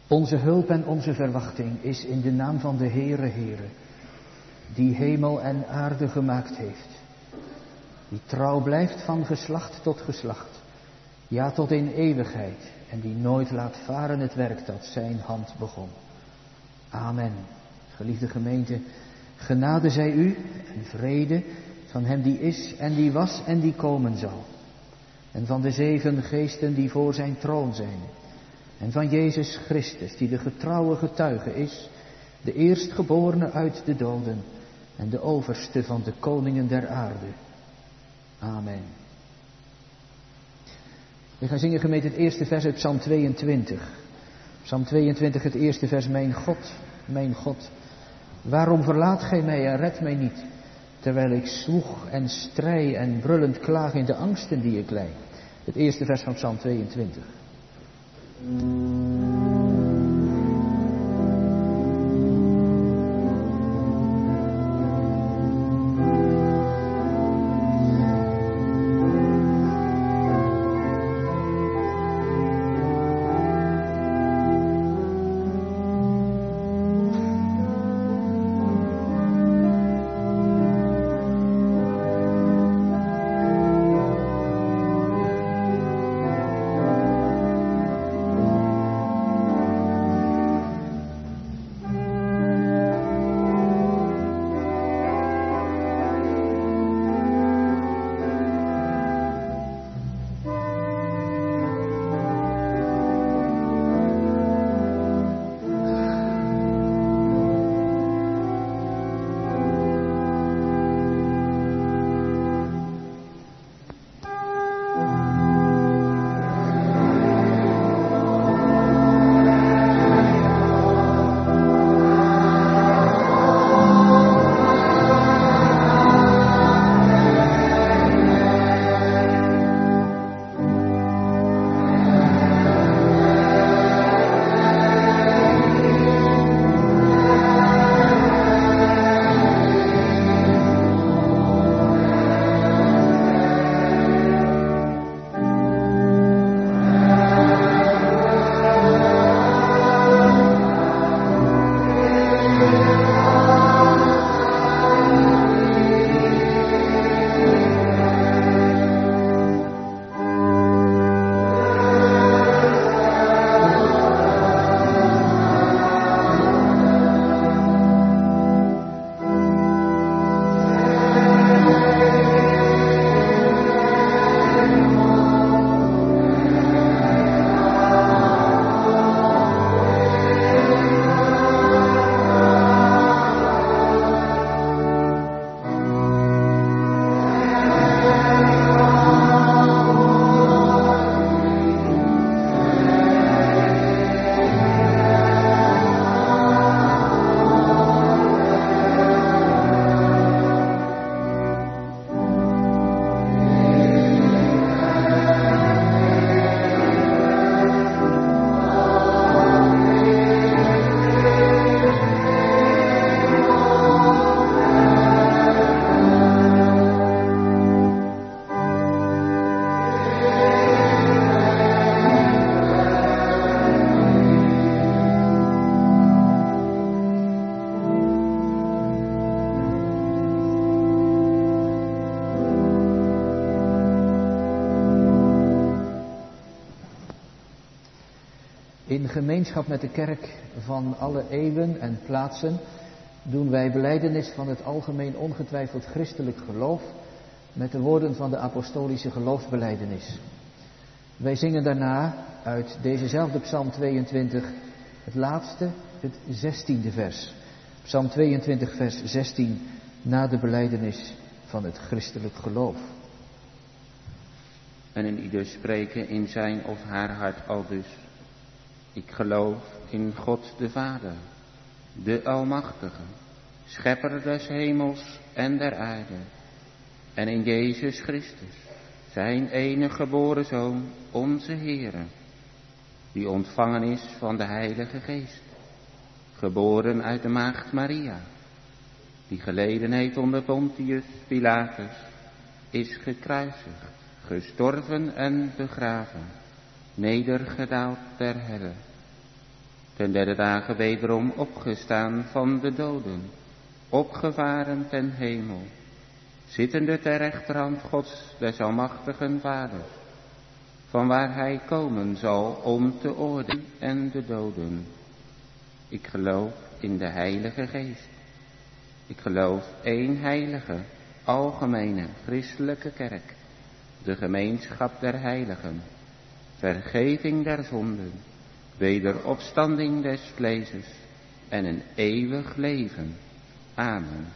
Onze hulp en onze verwachting is in de naam van de Heere, die hemel en aarde gemaakt heeft. Die trouw blijft van geslacht tot geslacht, ja tot in eeuwigheid, en die nooit laat varen het werk dat zijn hand begon. Amen. Geliefde gemeente, genade zij u en vrede van hem die is en die was en die komen zal. En van de 7 geesten die voor zijn troon zijn. En van Jezus Christus, die de getrouwe getuige is, de eerstgeborene uit de doden en de overste van de koningen der aarde. Amen. We gaan zingen, gemeente, het eerste vers uit Psalm 22. Psalm 22, het eerste vers. Mijn God, waarom verlaat gij mij en redt mij niet, terwijl ik zwoeg en strij en brullend klaag in de angsten die ik lij. Het eerste vers van Psalm 22. In gemeenschap met de kerk van alle eeuwen en plaatsen doen wij belijdenis van het algemeen ongetwijfeld christelijk geloof met de woorden van de apostolische geloofsbelijdenis. Wij zingen daarna uit dezezelfde Psalm 22 het laatste, het 16e vers. Psalm 22 vers 16 na de belijdenis van het christelijk geloof. En een ieder spreken in zijn of haar hart aldus: ik geloof in God de Vader, de Almachtige, Schepper des hemels en der aarde, en in Jezus Christus, zijn enige geboren Zoon, onze Heere, die ontvangen is van de Heilige Geest, geboren uit de maagd Maria, die geleden heeft onder Pontius Pilatus, is gekruisigd, gestorven en begraven, nedergedaald ter helle, ten derde dagen wederom opgestaan van de doden, opgevaren ten hemel, zittende ter rechterhand Gods des almachtigen Vaders, vanwaar hij komen zal om te oordelen en de doden. Ik geloof in de Heilige Geest. Ik geloof één heilige, algemene, christelijke kerk, de gemeenschap der heiligen, vergeving der zonden, wederopstanding des vleeses en een eeuwig leven. Amen.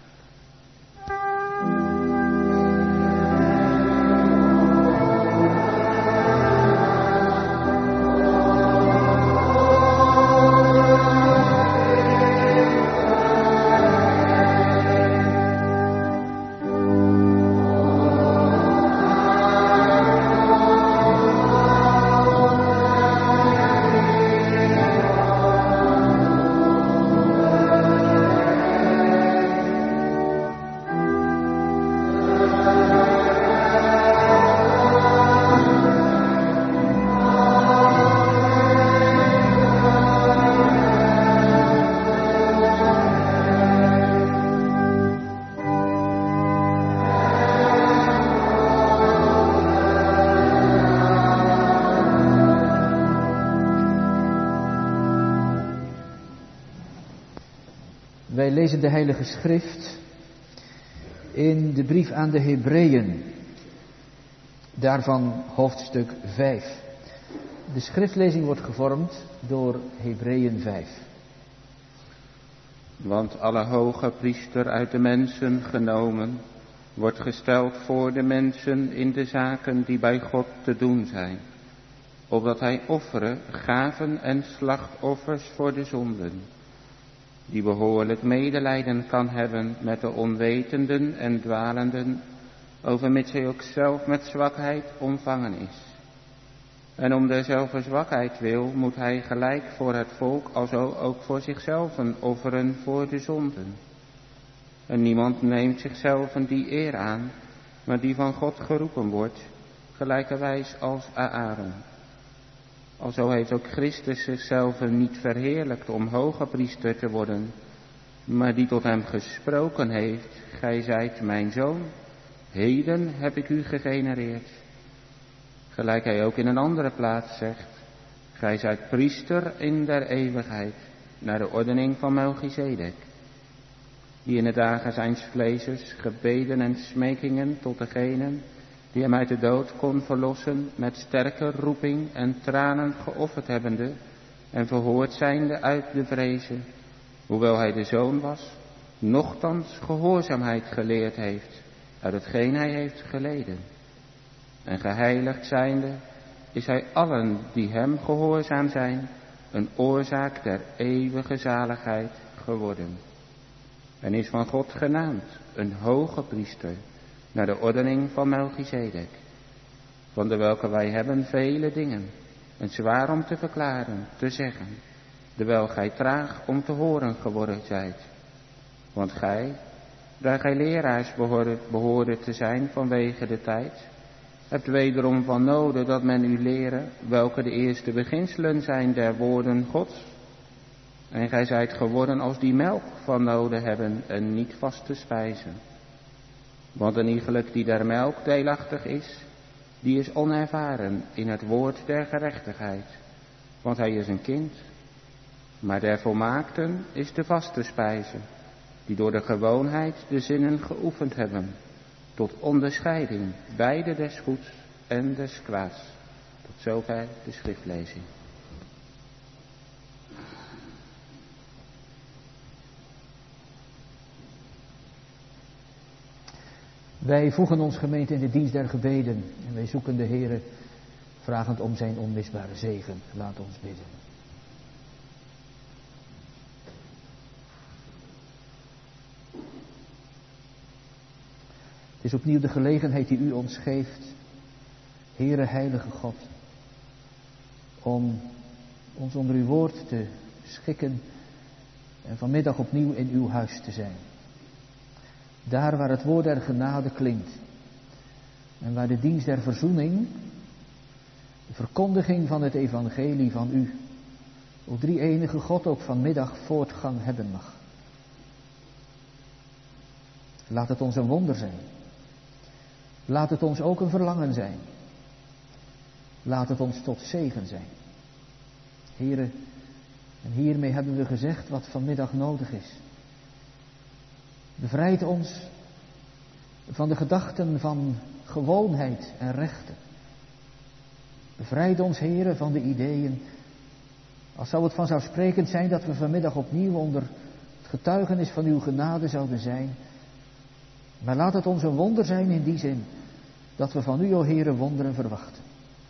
Wij lezen de Heilige Schrift in de brief aan de Hebreeën, daarvan hoofdstuk 5. De schriftlezing wordt gevormd door Hebreeën 5. Want alle hoge priester uit de mensen genomen, wordt gesteld voor de mensen in de zaken die bij God te doen zijn, opdat hij offeren, gaven en slachtoffers voor de zonden, die behoorlijk medelijden kan hebben met de onwetenden en dwalenden, overmits hij ook zelf met zwakheid omvangen is. En om derzelfde zwakheid wil, moet hij gelijk voor het volk, alzo ook voor zichzelf offeren voor de zonden. En niemand neemt zichzelf die eer aan, maar die van God geroepen wordt, gelijkerwijs als Aaron. Alzo heeft ook Christus zichzelf niet verheerlijkt om hoge priester te worden, maar die tot hem gesproken heeft: gij zijt mijn zoon, heden heb ik u gegenereerd. Gelijk hij ook in een andere plaats zegt: gij zijt priester in der eeuwigheid, naar de ordening van Melchizedek, die in de dagen zijns vleeses gebeden en smekingen tot degenen die hem uit de dood kon verlossen, met sterke roeping en tranen geofferd hebbende en verhoord zijnde uit de vreze, hoewel hij de zoon was, nochtans gehoorzaamheid geleerd heeft uit hetgeen hij heeft geleden. En geheiligd zijnde is hij allen die hem gehoorzaam zijn, een oorzaak der eeuwige zaligheid geworden. En is van God genaamd een hoge priester, naar de ordening van Melchizedek, van de welke wij hebben vele dingen, en zwaar om te verklaren, te zeggen, terwijl gij traag om te horen geworden zijt. Want gij, daar gij leraars behoorde te zijn vanwege de tijd, hebt wederom van noden dat men u lere, welke de eerste beginselen zijn der woorden Gods. En gij zijt geworden als die melk van noden hebben en niet vaste spijzen. Want een iegelijk die der melk deelachtig is, die is onervaren in het woord der gerechtigheid, want hij is een kind. Maar der volmaakten is de vaste spijze, die door de gewoonheid de zinnen geoefend hebben, tot onderscheiding beide des goeds en des kwaads. Tot zover de schriftlezing. Wij voegen ons gemeente in de dienst der gebeden en wij zoeken de Heere vragend om zijn onmisbare zegen. Laat ons bidden. Het is opnieuw de gelegenheid die u ons geeft, Heere Heilige God, om ons onder uw woord te schikken en vanmiddag opnieuw in uw huis te zijn. Daar waar het woord der genade klinkt en waar de dienst der verzoening, de verkondiging van het evangelie van u, O drie-enige God ook vanmiddag voortgang hebben mag. Laat het ons een wonder zijn. Laat het ons ook een verlangen zijn. Laat het ons tot zegen zijn. Here, en hiermee hebben we gezegd wat vanmiddag nodig is. Bevrijd ons van de gedachten van gewoonheid en rechten. Bevrijd ons, Heere, van de ideeën. Als zou het vanzelfsprekend zijn dat we vanmiddag opnieuw onder het getuigenis van uw genade zouden zijn. Maar laat het ons een wonder zijn in die zin dat we van u, o Heere, wonderen verwachten.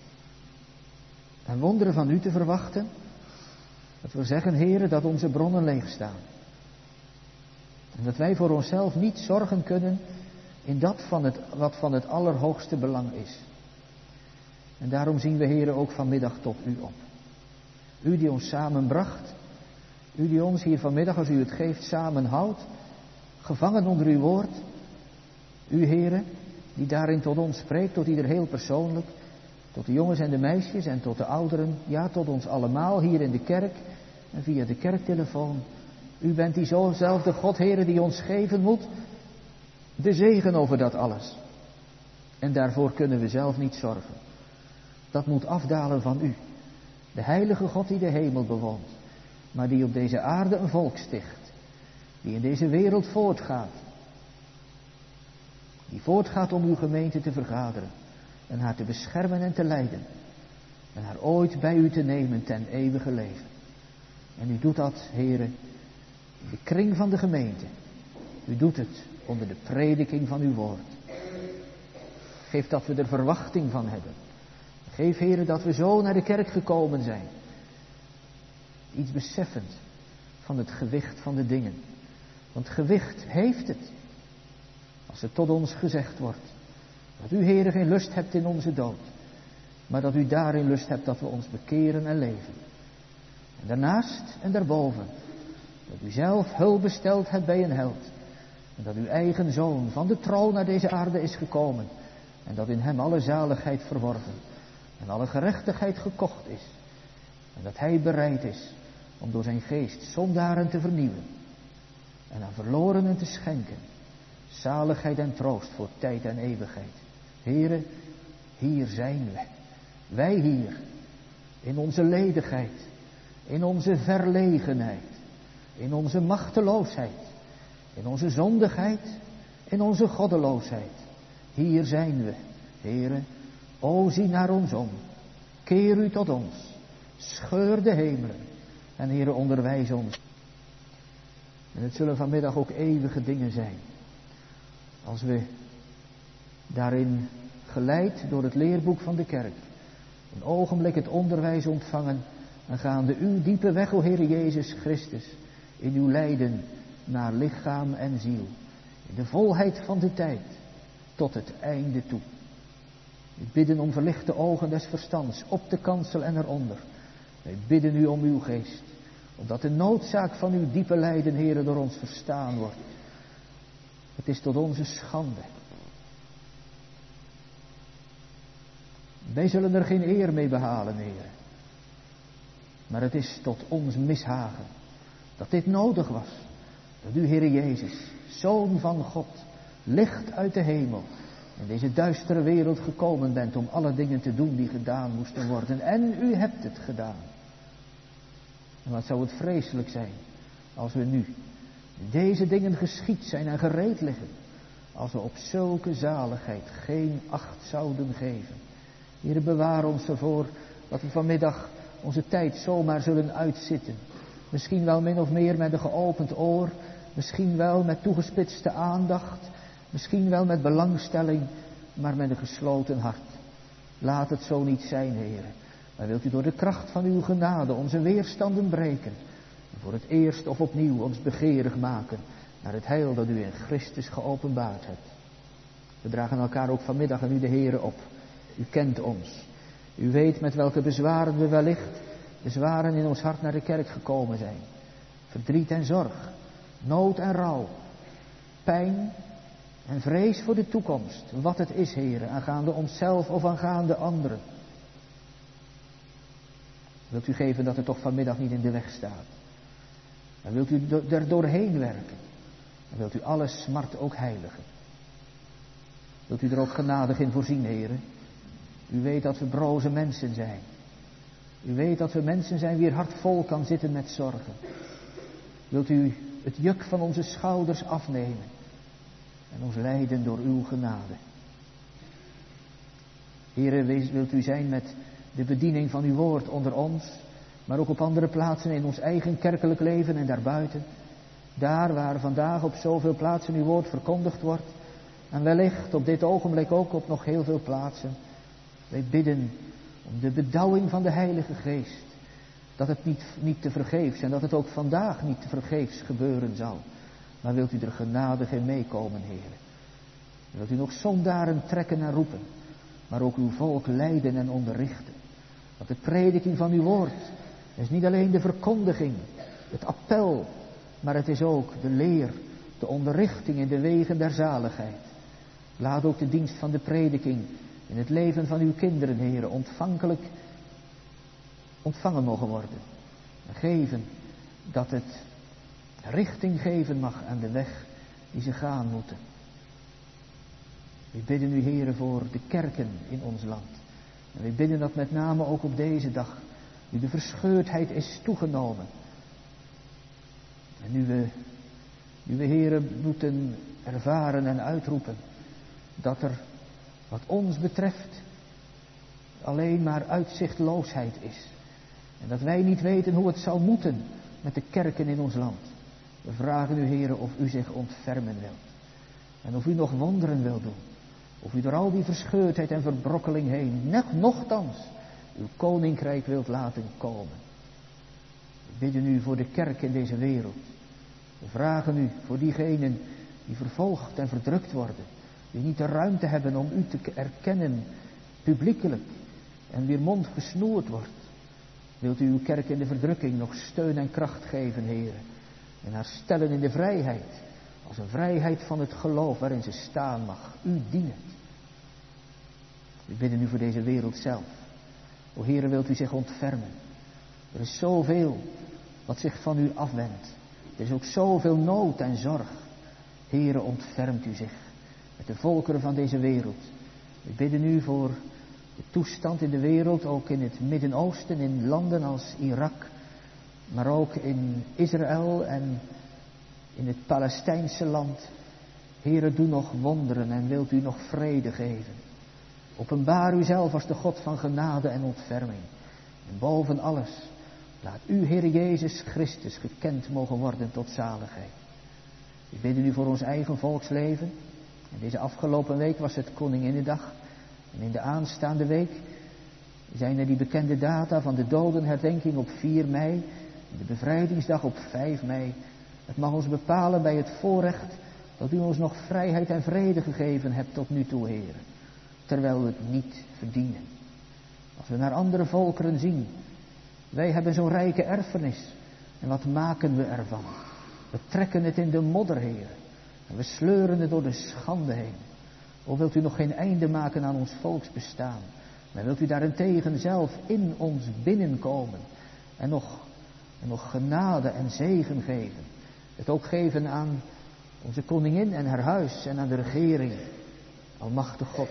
En wonderen van u te verwachten, dat we zeggen, Heere, dat onze bronnen leeg staan. En dat wij voor onszelf niet zorgen kunnen in dat wat van het allerhoogste belang is. En daarom zien we, Heere, ook vanmiddag tot u op. U die ons samenbracht, u die ons hier vanmiddag, als u het geeft, samenhoudt, gevangen onder uw woord. U, Heere, die daarin tot ons spreekt, tot ieder heel persoonlijk, tot de jongens en de meisjes en tot de ouderen, ja, tot ons allemaal hier in de kerk en via de kerktelefoon. U bent diezelfde God, Heere, die ons geven moet, de zegen over dat alles. En daarvoor kunnen we zelf niet zorgen. Dat moet afdalen van u, de heilige God die de hemel bewoont, maar die op deze aarde een volk sticht, die in deze wereld voortgaat. Die voortgaat om uw gemeente te vergaderen en haar te beschermen en te leiden. En haar ooit bij u te nemen ten eeuwige leven. En u doet dat, Heere, in de kring van de gemeente. U doet het onder de prediking van uw woord. Geef dat we er verwachting van hebben. Geef, Heere, dat we zo naar de kerk gekomen zijn. Iets beseffend van het gewicht van de dingen. Want gewicht heeft het. Als het tot ons gezegd wordt, dat u, Heere, geen lust hebt in onze dood, maar dat u daarin lust hebt dat we ons bekeren en leven. En daarnaast en daarboven, dat u zelf hulp besteld hebt bij een held, en dat uw eigen zoon van de troon naar deze aarde is gekomen, en dat in hem alle zaligheid verworven, en alle gerechtigheid gekocht is, en dat hij bereid is om door zijn geest zondaren te vernieuwen, en aan verlorenen te schenken, zaligheid en troost voor tijd en eeuwigheid. Heere, hier zijn we. Wij hier. In onze ledigheid. In onze verlegenheid. In onze machteloosheid. In onze zondigheid. In onze goddeloosheid. Hier zijn we. Heere, o zie naar ons om. Keer u tot ons. Scheur de hemelen. En Heere, onderwijs ons. En het zullen vanmiddag ook eeuwige dingen zijn. Als we daarin geleid door het leerboek van de kerk een ogenblik het onderwijs ontvangen en gaande uw diepe weg, o Heere Jezus Christus, in uw lijden naar lichaam en ziel, in de volheid van de tijd tot het einde toe. We bidden om verlichte ogen des verstands op de kansel en eronder. Wij bidden u om uw geest, opdat de noodzaak van uw diepe lijden, Heere, door ons verstaan wordt. Het is tot onze schande. Wij zullen er geen eer mee behalen, Heer. Maar het is tot ons mishagen dat dit nodig was. Dat u, Heere Jezus, Zoon van God, licht uit de hemel, in deze duistere wereld gekomen bent om alle dingen te doen die gedaan moesten worden. En u hebt het gedaan. En wat zou het vreselijk zijn als we nu deze dingen geschied zijn en gereed liggen, als we op zulke zaligheid geen acht zouden geven. Heere, bewaar ons ervoor dat we vanmiddag onze tijd zomaar zullen uitzitten. Misschien wel min of meer met een geopend oor, misschien wel met toegespitste aandacht, misschien wel met belangstelling, maar met een gesloten hart. Laat het zo niet zijn, Heere. Maar wilt u door de kracht van uw genade onze weerstanden breken. En voor het eerst of opnieuw ons begeerig maken naar het heil dat u in Christus geopenbaard hebt. We dragen elkaar ook vanmiddag aan u de Heere op. U kent ons. U weet met welke bezwaren we wellicht bezwaren in ons hart naar de kerk gekomen zijn. Verdriet en zorg, nood en rouw, pijn en vrees voor de toekomst. Wat het is, Heere, aangaande onszelf of aangaande anderen. Wilt u geven dat het toch vanmiddag niet in de weg staat. En wilt u er doorheen werken. En wilt u alle smart ook heiligen. Wilt u er ook genadig in voorzien, heren. U weet dat we broze mensen zijn. U weet dat we mensen zijn wier hart vol kan zitten met zorgen. Wilt u het juk van onze schouders afnemen. En ons leiden door uw genade. Heren, wilt u zijn met de bediening van uw woord onder ons. Maar ook op andere plaatsen in ons eigen kerkelijk leven en daarbuiten. Daar waar vandaag op zoveel plaatsen uw woord verkondigd wordt. En wellicht op dit ogenblik ook op nog heel veel plaatsen. Wij bidden om de bedauwing van de Heilige Geest. Dat het niet te vergeefs en dat het ook vandaag niet te vergeefs gebeuren zal. Maar wilt u er genadig in meekomen, heren. Wilt u nog zondaren trekken en roepen. Maar ook uw volk leiden en onderrichten. Want de prediking van uw woord is niet alleen de verkondiging, het appel. Maar het is ook de leer, de onderrichting in de wegen der zaligheid. Laat ook de dienst van de prediking in het leven van uw kinderen, heren, ontvankelijk ontvangen mogen worden. En geven dat het richting geven mag aan de weg die ze gaan moeten. We bidden u, heren, voor de kerken in ons land. En we bidden dat met name ook op deze dag, nu de verscheurdheid is toegenomen. En nu we, heren, moeten ervaren en uitroepen dat er, wat ons betreft, alleen maar uitzichtloosheid is. En dat wij niet weten hoe het zal moeten met de kerken in ons land. We vragen u, heren, of u zich ontfermen wilt. En of u nog wonderen wilt doen. Of u door al die verscheurdheid en verbrokkeling heen, nochtans, uw koninkrijk wilt laten komen. We bidden u voor de kerk in deze wereld. We vragen u voor diegenen die vervolgd en verdrukt worden. Die niet de ruimte hebben om u te erkennen, publiekelijk. En wier mond gesnoerd wordt. Wilt u uw kerk in de verdrukking nog steun en kracht geven, heren. En haar stellen in de vrijheid. Als een vrijheid van het geloof waarin ze staan mag. U dienen. We bidden u voor deze wereld zelf. O heren, wilt u zich ontfermen. Er is zoveel wat zich van u afwendt. Er is ook zoveel nood en zorg. Heren, ontfermt u zich met de volkeren van deze wereld. We bidden u voor de toestand in de wereld, ook in het Midden-Oosten, in landen als Irak, maar ook in Israël en in het Palestijnse land. Heere, doe nog wonderen en wilt u nog vrede geven. Openbaar uzelf als de God van genade en ontferming. En boven alles, laat u, Heer Jezus Christus, gekend mogen worden tot zaligheid. We bidden u voor ons eigen volksleven. En deze afgelopen week was het Koninginnedag. En in de aanstaande week zijn er die bekende data van de dodenherdenking op 4 mei. En de bevrijdingsdag op 5 mei. Het mag ons bepalen bij het voorrecht dat u ons nog vrijheid en vrede gegeven hebt tot nu toe, heren. Terwijl we het niet verdienen. Als we naar andere volkeren zien. Wij hebben zo'n rijke erfenis. En wat maken we ervan? We trekken het in de modder, heren. En we sleuren het door de schande heen. O, wilt u nog geen einde maken aan ons volksbestaan. Maar wilt u daarentegen zelf in ons binnenkomen. En nog genade en zegen geven. Het ook geven aan onze koningin en haar huis en aan de regering. Almachtig God,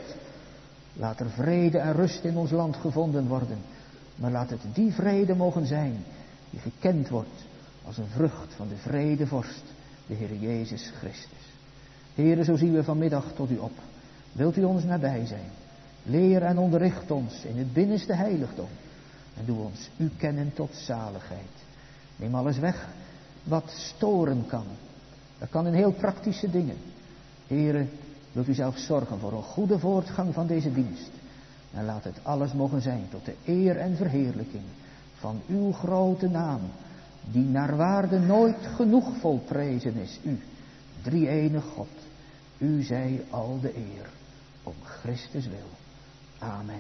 laat er vrede en rust in ons land gevonden worden. Maar laat het die vrede mogen zijn die gekend wordt als een vrucht van de vredevorst, de Heer Jezus Christus. Heere, zo zien we vanmiddag tot u op. Wilt u ons nabij zijn? Leer en onderricht ons in het binnenste heiligdom. En doe ons u kennen tot zaligheid. Neem alles weg wat storen kan. Dat kan in heel praktische dingen. Heere, wilt u zelf zorgen voor een goede voortgang van deze dienst. En laat het alles mogen zijn tot de eer en verheerlijking van uw grote naam, die naar waarde nooit genoeg volprezen is. U, drie-enige God, u zij al de eer, om Christus wil. Amen.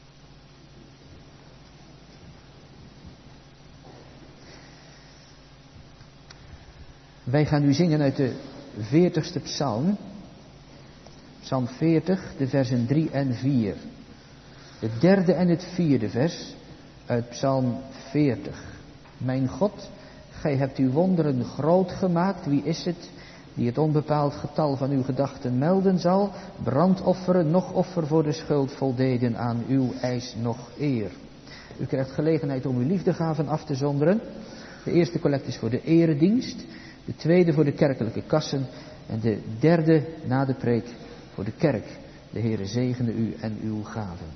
Wij gaan nu zingen uit de 40ste psalm. Psalm 40, de versen 3 en 4. Het 3e en het 4e vers Uit Psalm 40. Mijn God, gij hebt uw wonderen groot gemaakt. Wie is het die het onbepaald getal van uw gedachten melden zal? Brandofferen, nog offer voor de schuld voldeden aan uw eis nog eer. U krijgt gelegenheid om uw liefdegaven af te zonderen. De eerste collecte is voor de eredienst. De tweede voor de kerkelijke kassen. En de derde na de preek voor de kerk. De Heere zegene u en uw gaven.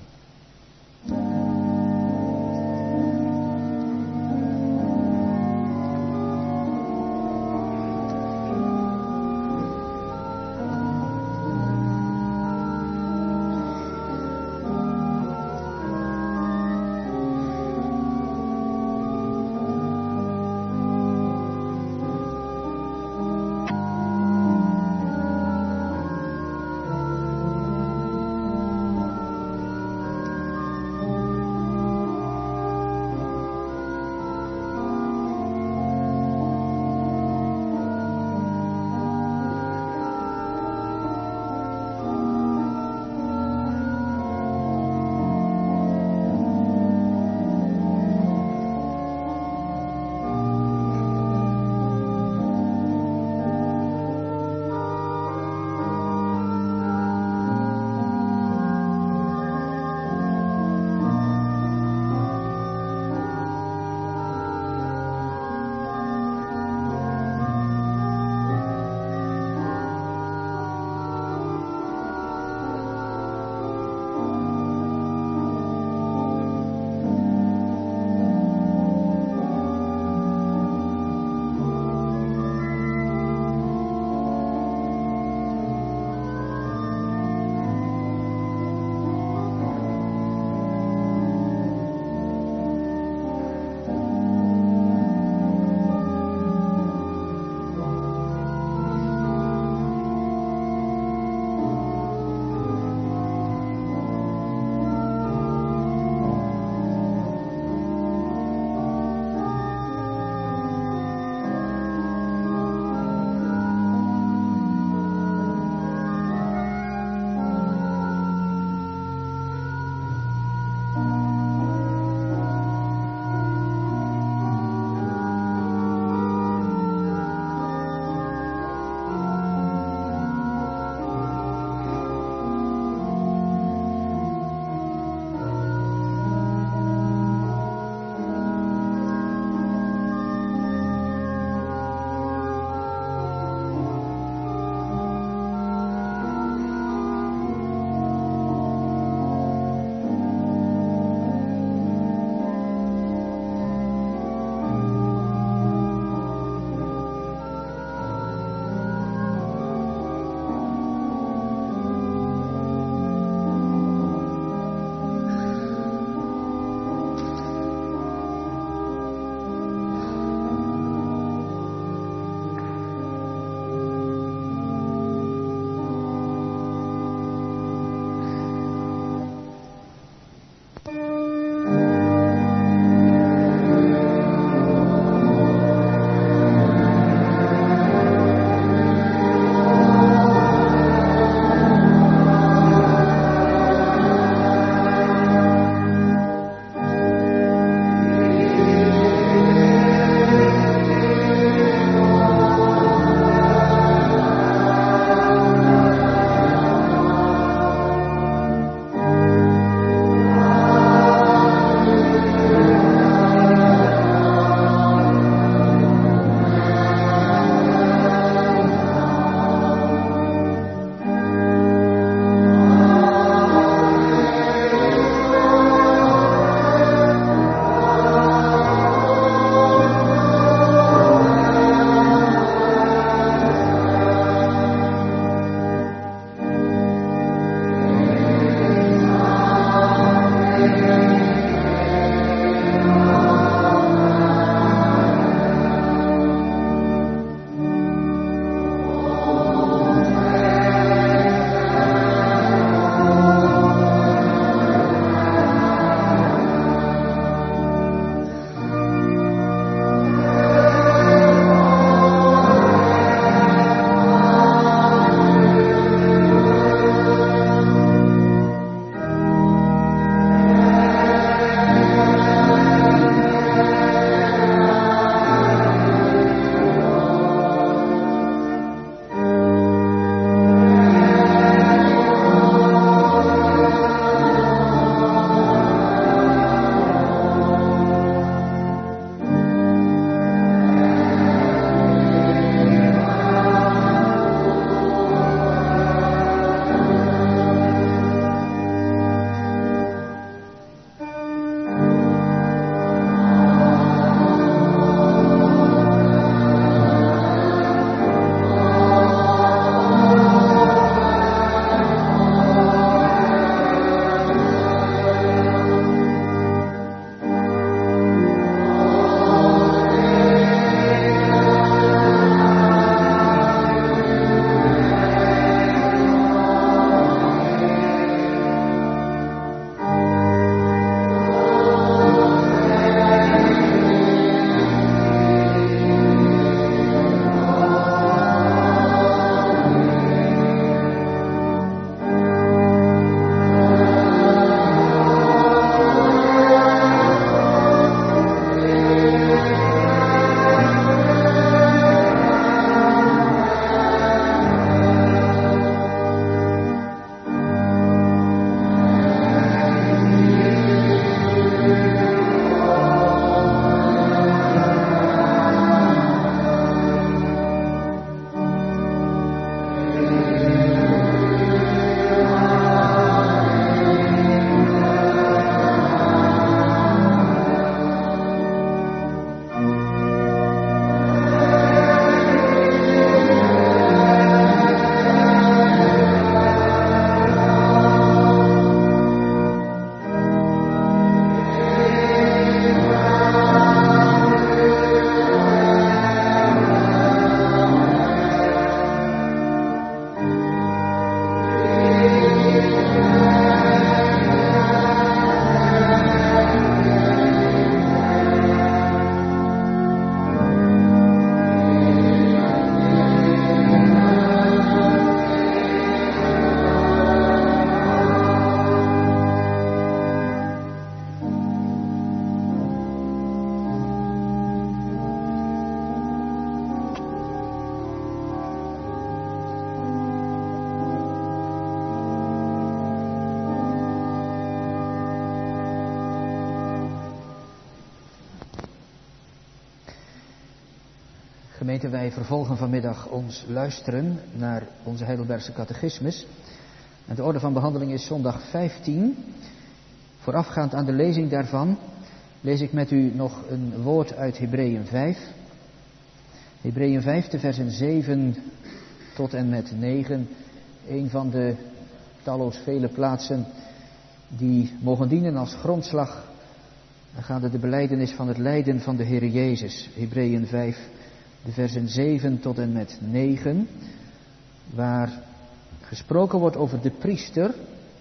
Gemeente, wij vervolgen vanmiddag ons luisteren naar onze Heidelbergse catechismus. En de orde van behandeling is zondag 15. Voorafgaand aan de lezing daarvan lees ik met u nog een woord uit Hebreeën 5. Hebreeën 5, de versen 7 tot en met 9. Een van de talloos vele plaatsen die mogen dienen als grondslag. Dan gaat het de belijdenis van het lijden van de Heer Jezus. Hebreeën 5, de versen 7 tot en met 9. Waar gesproken wordt over de priester.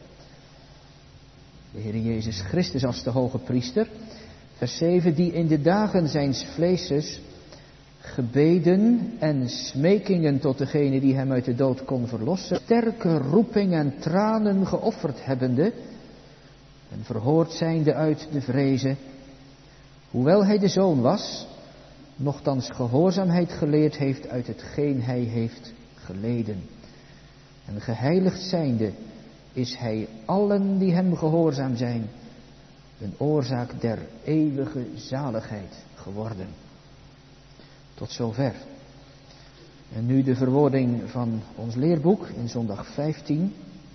De Heer Jezus Christus als de hoge priester. Vers 7, die in de dagen zijns vleeses gebeden en smekingen tot degene die hem uit de dood kon verlossen, sterke roeping en tranen geofferd hebbende en verhoord zijnde uit de vreze, hoewel hij de zoon was, nochtans gehoorzaamheid geleerd heeft uit hetgeen hij heeft geleden. En geheiligd zijnde is hij allen die hem gehoorzaam zijn, een oorzaak der eeuwige zaligheid geworden. Tot zover. En nu de verwoording van ons leerboek in zondag 15.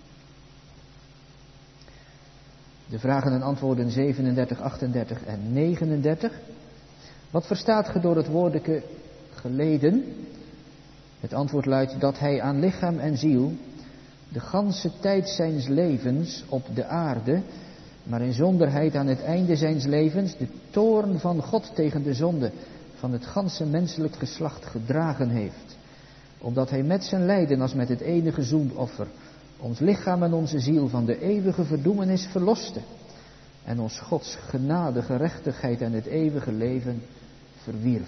De vragen en antwoorden 37, 38 en 39. Wat verstaat ge door het woordeke geleden? Het antwoord luidt dat hij aan lichaam en ziel de ganse tijd zijns levens op de aarde, maar in zonderheid aan het einde zijns levens de toorn van God tegen de zonde van het ganse menselijk geslacht gedragen heeft, omdat hij met zijn lijden als met het enige zoenoffer ons lichaam en onze ziel van de eeuwige verdoemenis verloste en ons Gods genade, gerechtigheid en het eeuwige leven verwierf.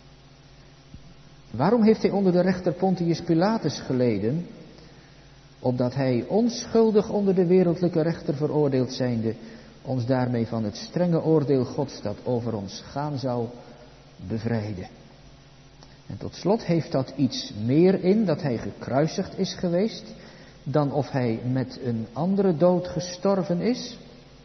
Waarom heeft hij onder de rechter Pontius Pilatus geleden? Opdat hij onschuldig onder de wereldlijke rechter veroordeeld zijnde, ons daarmee van het strenge oordeel Gods dat over ons gaan zou bevrijden. En tot slot heeft dat iets meer in dat hij gekruisigd is geweest, dan of hij met een andere dood gestorven is?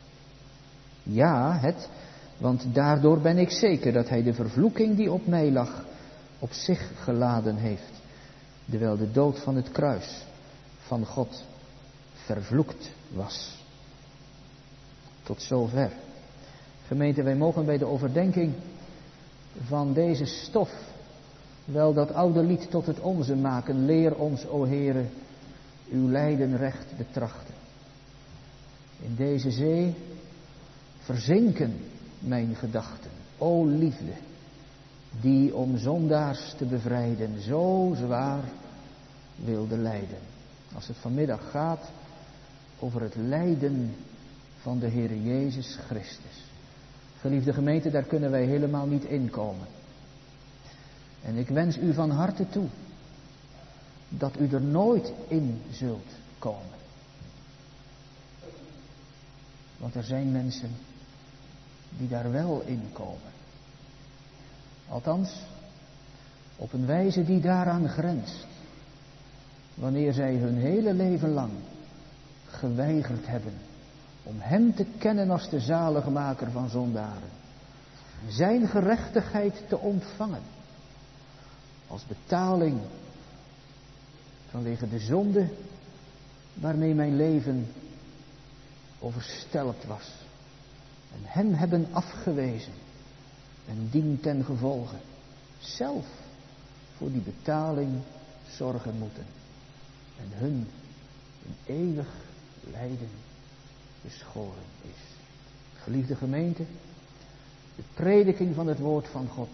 Ja, want daardoor ben ik zeker dat hij de vervloeking die op mij lag, op zich geladen heeft, terwijl de dood van het kruis van God vervloekt was. Tot zover. Gemeente, wij mogen bij de overdenking van deze stof wel dat oude lied tot het onze maken. Leer ons, o Heere, uw lijden recht betrachten. In deze zee verzinken mijn gedachten. O liefde, die om zondaars te bevrijden zo zwaar wilde lijden. Als het vanmiddag gaat over het lijden van de Heer Jezus Christus. Geliefde gemeente, daar kunnen wij helemaal niet inkomen. En ik wens u van harte toe dat u er nooit in zult komen. Want er zijn mensen die daar wel in komen. Althans, op een wijze die daaraan grenst. Wanneer zij hun hele leven lang geweigerd hebben om hem te kennen als de zaligmaker van zondaren. Zijn gerechtigheid te ontvangen als betaling vanwege de zonde waarmee mijn leven overstelpt was. En hem hebben afgewezen en dien ten gevolge zelf voor die betaling zorgen moeten. En hun een eeuwig lijden beschoren is. Geliefde gemeente, de prediking van het woord van God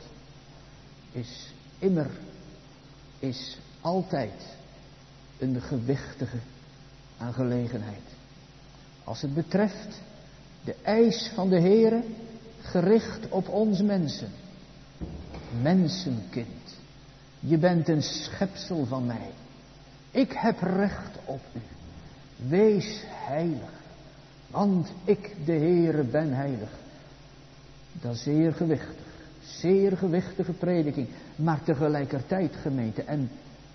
is altijd een gewichtige aangelegenheid. Als het betreft de eis van de Heere gericht op ons mensen. Mensenkind, je bent een schepsel van mij. Ik heb recht op u. Wees heilig, want ik, de Heere, ben heilig. Dat is zeer gewichtige prediking, maar tegelijkertijd, gemeente, en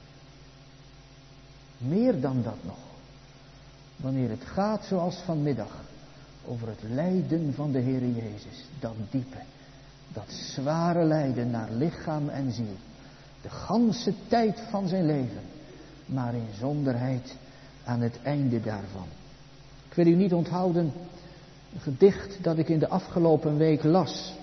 meer dan dat nog. Wanneer het gaat zoals vanmiddag over het lijden van de Heere Jezus, dat diepe, dat zware lijden naar lichaam en ziel, De ganse tijd van zijn leven. Maar in zonderheid aan het einde daarvan. Ik wil u niet onthouden een gedicht dat ik in de afgelopen week las.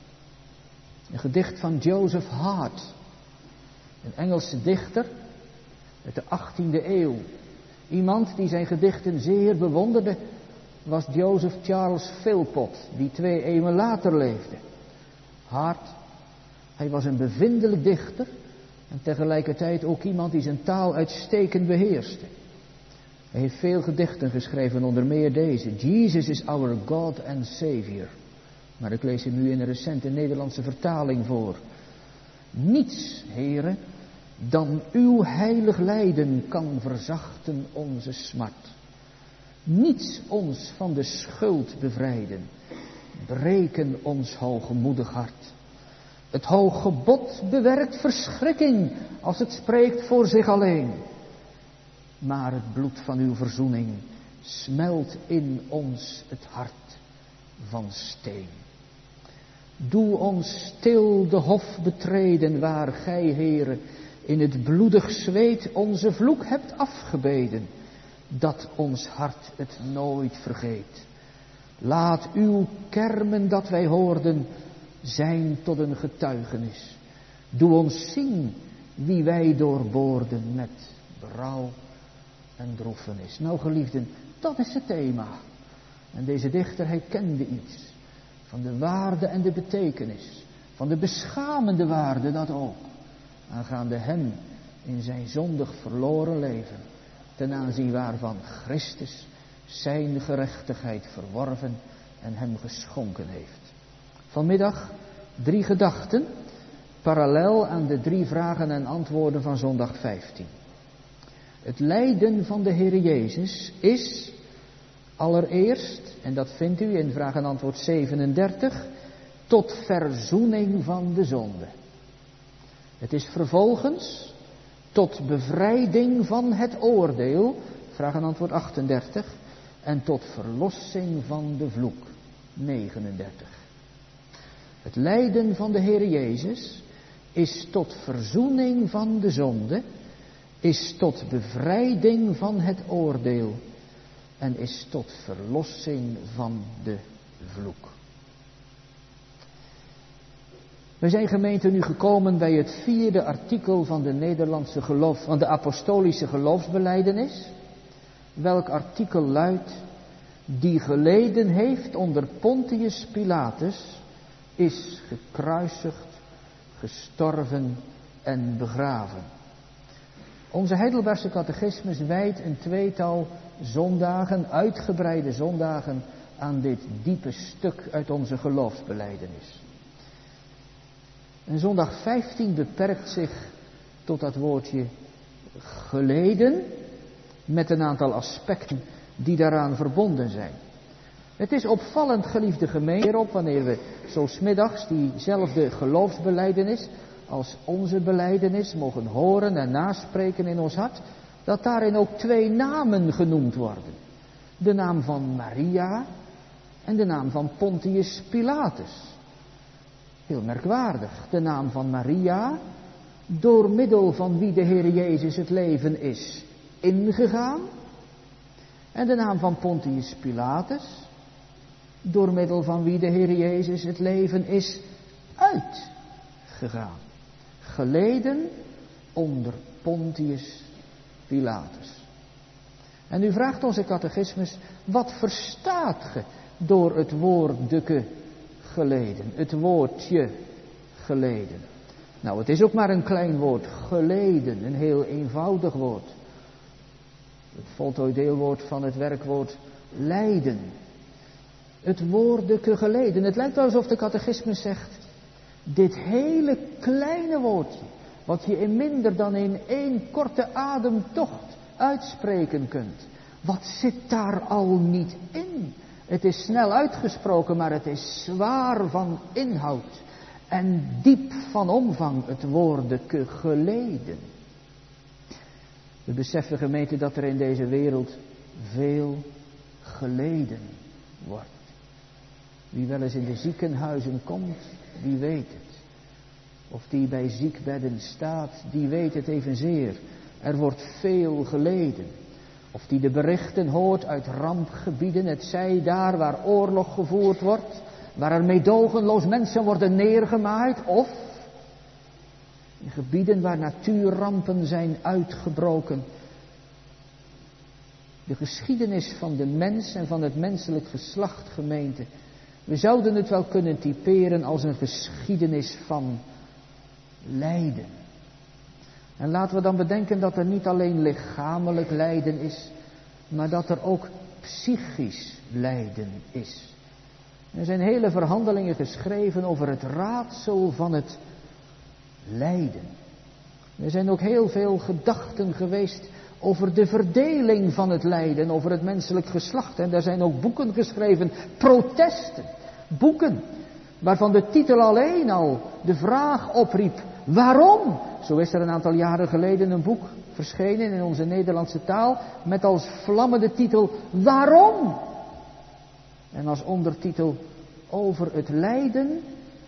Een gedicht van Joseph Hart. Een Engelse dichter uit de 18e eeuw. Iemand die zijn gedichten zeer bewonderde was Joseph Charles Philpot, die 2 eeuwen later leefde. Hart, hij was een bevindelijk dichter en tegelijkertijd ook iemand die zijn taal uitstekend beheerste. Hij heeft veel gedichten geschreven, onder meer deze. Jesus is our God and Savior. Maar ik lees hem nu in een recente Nederlandse vertaling voor. Niets, heren, dan uw heilig lijden kan verzachten onze smart. Niets ons van de schuld bevrijden, breken ons hoogmoedig hart. Het hoog gebod bewerkt verschrikking als het spreekt voor zich alleen. Maar het bloed van uw verzoening smelt in ons het hart van steen. Doe ons stil de hof betreden waar gij, Heere, in het bloedig zweet onze vloek hebt afgebeden, dat ons hart het nooit vergeet. Laat uw kermen dat wij hoorden zijn tot een getuigenis. Doe ons zien wie wij doorboorden met berouw en droefenis. Nou geliefden, dat is het thema. En deze dichter, hij kende iets van de waarde en de betekenis, van de beschamende waarde dat ook, aangaande hem in zijn zondig verloren leven, ten aanzien waarvan Christus zijn gerechtigheid verworven en hem geschonken heeft. Vanmiddag 3 gedachten, parallel aan de 3 vragen en antwoorden van zondag 15. Het lijden van de Heer Jezus is allereerst, en dat vindt u in vraag en antwoord 37, tot verzoening van de zonde. Het is vervolgens tot bevrijding van het oordeel, vraag en antwoord 38, en tot verlossing van de vloek, 39. Het lijden van de Heer Jezus is tot verzoening van de zonde, is tot bevrijding van het oordeel en is tot verlossing van de vloek. We zijn gemeente nu gekomen bij het 4e artikel van de Nederlandse van de apostolische geloofsbelijdenis. Welk artikel luidt: die geleden heeft onder Pontius Pilatus, is gekruisigd, gestorven en begraven. Onze Heidelbergse catechismus wijdt een 2-tal zondagen, uitgebreide zondagen, aan dit diepe stuk uit onze geloofsbelijdenis. En zondag 15 beperkt zich tot dat woordje geleden, met een aantal aspecten die daaraan verbonden zijn. Het is opvallend, geliefde gemeente, op wanneer we zo 's middags diezelfde geloofsbelijdenis als onze belijdenis mogen horen en naspreken in ons hart, dat daarin ook 2 namen genoemd worden. De naam van Maria en de naam van Pontius Pilatus. Heel merkwaardig, de naam van Maria, door middel van wie de Heer Jezus het leven is ingegaan. En de naam van Pontius Pilatus, door middel van wie de Heer Jezus het leven is uitgegaan. Geleden onder Pontius Pilatus. En nu vraagt onze catechismus: wat verstaat ge door het woordje geleden? Het woordje geleden. Nou, het is ook maar een klein woord, geleden, een heel eenvoudig woord. Het voltooid deelwoord van het werkwoord lijden. Het woordje geleden. Het lijkt wel alsof de catechismus zegt: dit hele kleine woordje, wat je in minder dan in 1 korte ademtocht uitspreken kunt, wat zit daar al niet in? Het is snel uitgesproken, maar het is zwaar van inhoud en diep van omvang, het woordje geleden. We beseffen, gemeente, dat er in deze wereld veel geleden wordt. Wie wel eens in de ziekenhuizen komt, die weet het. of die bij ziekbedden staat, die weet het evenzeer. Er wordt veel geleden. Of die de berichten hoort uit rampgebieden, het zij daar waar oorlog gevoerd wordt, waar er meedogenloos mensen worden neergemaaid, of in gebieden waar natuurrampen zijn uitgebroken. De geschiedenis van de mens en van het menselijk geslacht, gemeente, we zouden het wel kunnen typeren als een geschiedenis van lijden. En laten we dan bedenken dat er niet alleen lichamelijk lijden is, maar dat er ook psychisch lijden is. Er zijn hele verhandelingen geschreven over het raadsel van het lijden. Er zijn ook heel veel gedachten geweest over de verdeling van het lijden, over het menselijk geslacht. En er zijn ook boeken geschreven, protesten, boeken, waarvan de titel alleen al de vraag opriep, waarom? Zo is er een aantal jaren geleden een boek verschenen in onze Nederlandse taal, met als vlammende titel, waarom? En als ondertitel, over het lijden,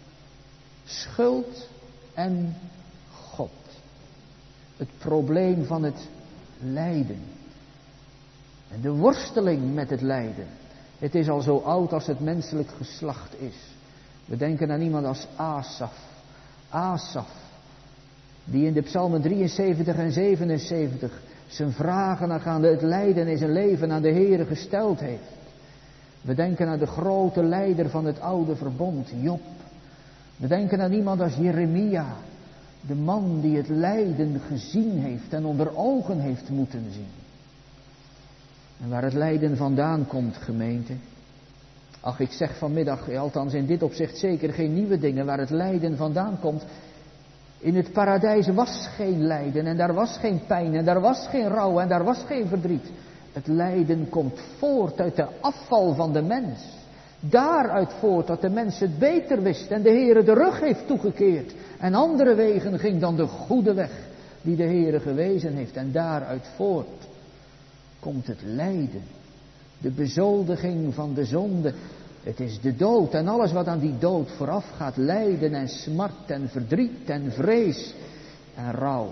schuld en God. Het probleem van het lijden. En de worsteling met het lijden. Het is al zo oud als het menselijk geslacht is. We denken aan iemand als Asaf. Asaf, die in de psalmen 73 en 77 zijn vragen aangaande het lijden in zijn leven aan de Heere gesteld heeft. We denken aan de grote leider van het oude verbond, Job. We denken aan iemand als Jeremia, de man die het lijden gezien heeft en onder ogen heeft moeten zien. En waar het lijden vandaan komt, gemeente. Ach, ik zeg vanmiddag, althans in dit opzicht zeker geen nieuwe dingen, waar het lijden vandaan komt. In het paradijs was geen lijden en daar was geen pijn en daar was geen rouw en daar was geen verdriet. Het lijden komt voort uit de afval van de mens. Daaruit voort dat de mens het beter wist en de Heere de rug heeft toegekeerd. En andere wegen ging dan de goede weg die de Heere gewezen heeft. En daaruit voort komt het lijden. De bezoldiging van de zonde. Het is de dood en alles wat aan die dood vooraf gaat. Lijden en smart en verdriet en vrees en rouw.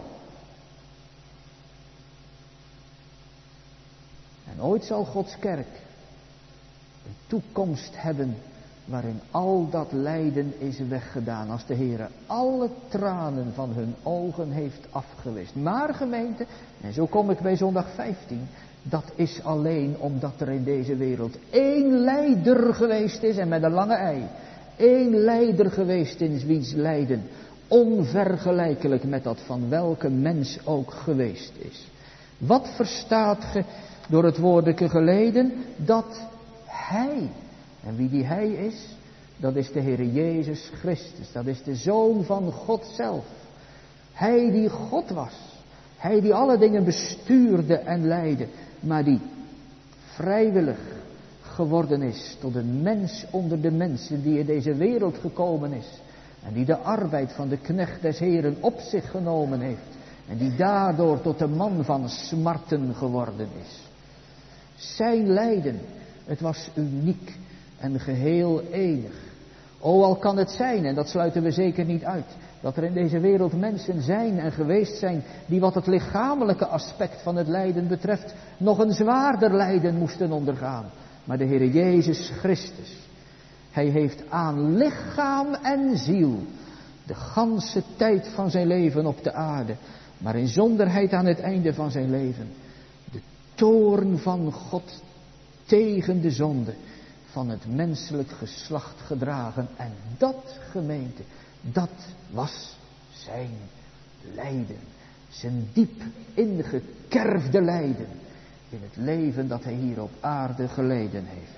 En ooit zal Gods kerk een toekomst hebben waarin al dat lijden is weggedaan. Als de Heere alle tranen van hun ogen heeft afgewist. Maar gemeente, en zo kom ik bij zondag 15... dat is alleen omdat er in deze wereld één lijder geweest is, en met een lange ei. Één lijder geweest is wiens lijden onvergelijkelijk met dat van welke mens ook geweest is. Wat verstaat ge door het woordelijke geleden? Dat Hij, en wie die Hij is, dat is de Heere Jezus Christus. Dat is de Zoon van God zelf. Hij die God was. Hij die alle dingen bestuurde en leidde. Maar die vrijwillig geworden is tot een mens onder de mensen die in deze wereld gekomen is. En die de arbeid van de knecht des Heeren op zich genomen heeft. En die daardoor tot de man van smarten geworden is. Zijn lijden, het was uniek en geheel enig. O, al kan het zijn, en dat sluiten we zeker niet uit, dat er in deze wereld mensen zijn en geweest zijn die wat het lichamelijke aspect van het lijden betreft nog een zwaarder lijden moesten ondergaan. Maar de Heere Jezus Christus, Hij heeft aan lichaam en ziel de ganse tijd van zijn leven op de aarde, maar in zonderheid aan het einde van zijn leven, de toorn van God tegen de zonde van het menselijk geslacht gedragen. En dat, gemeente, dat was zijn lijden. Zijn diep ingekerfde lijden in het leven dat hij hier op aarde geleden heeft.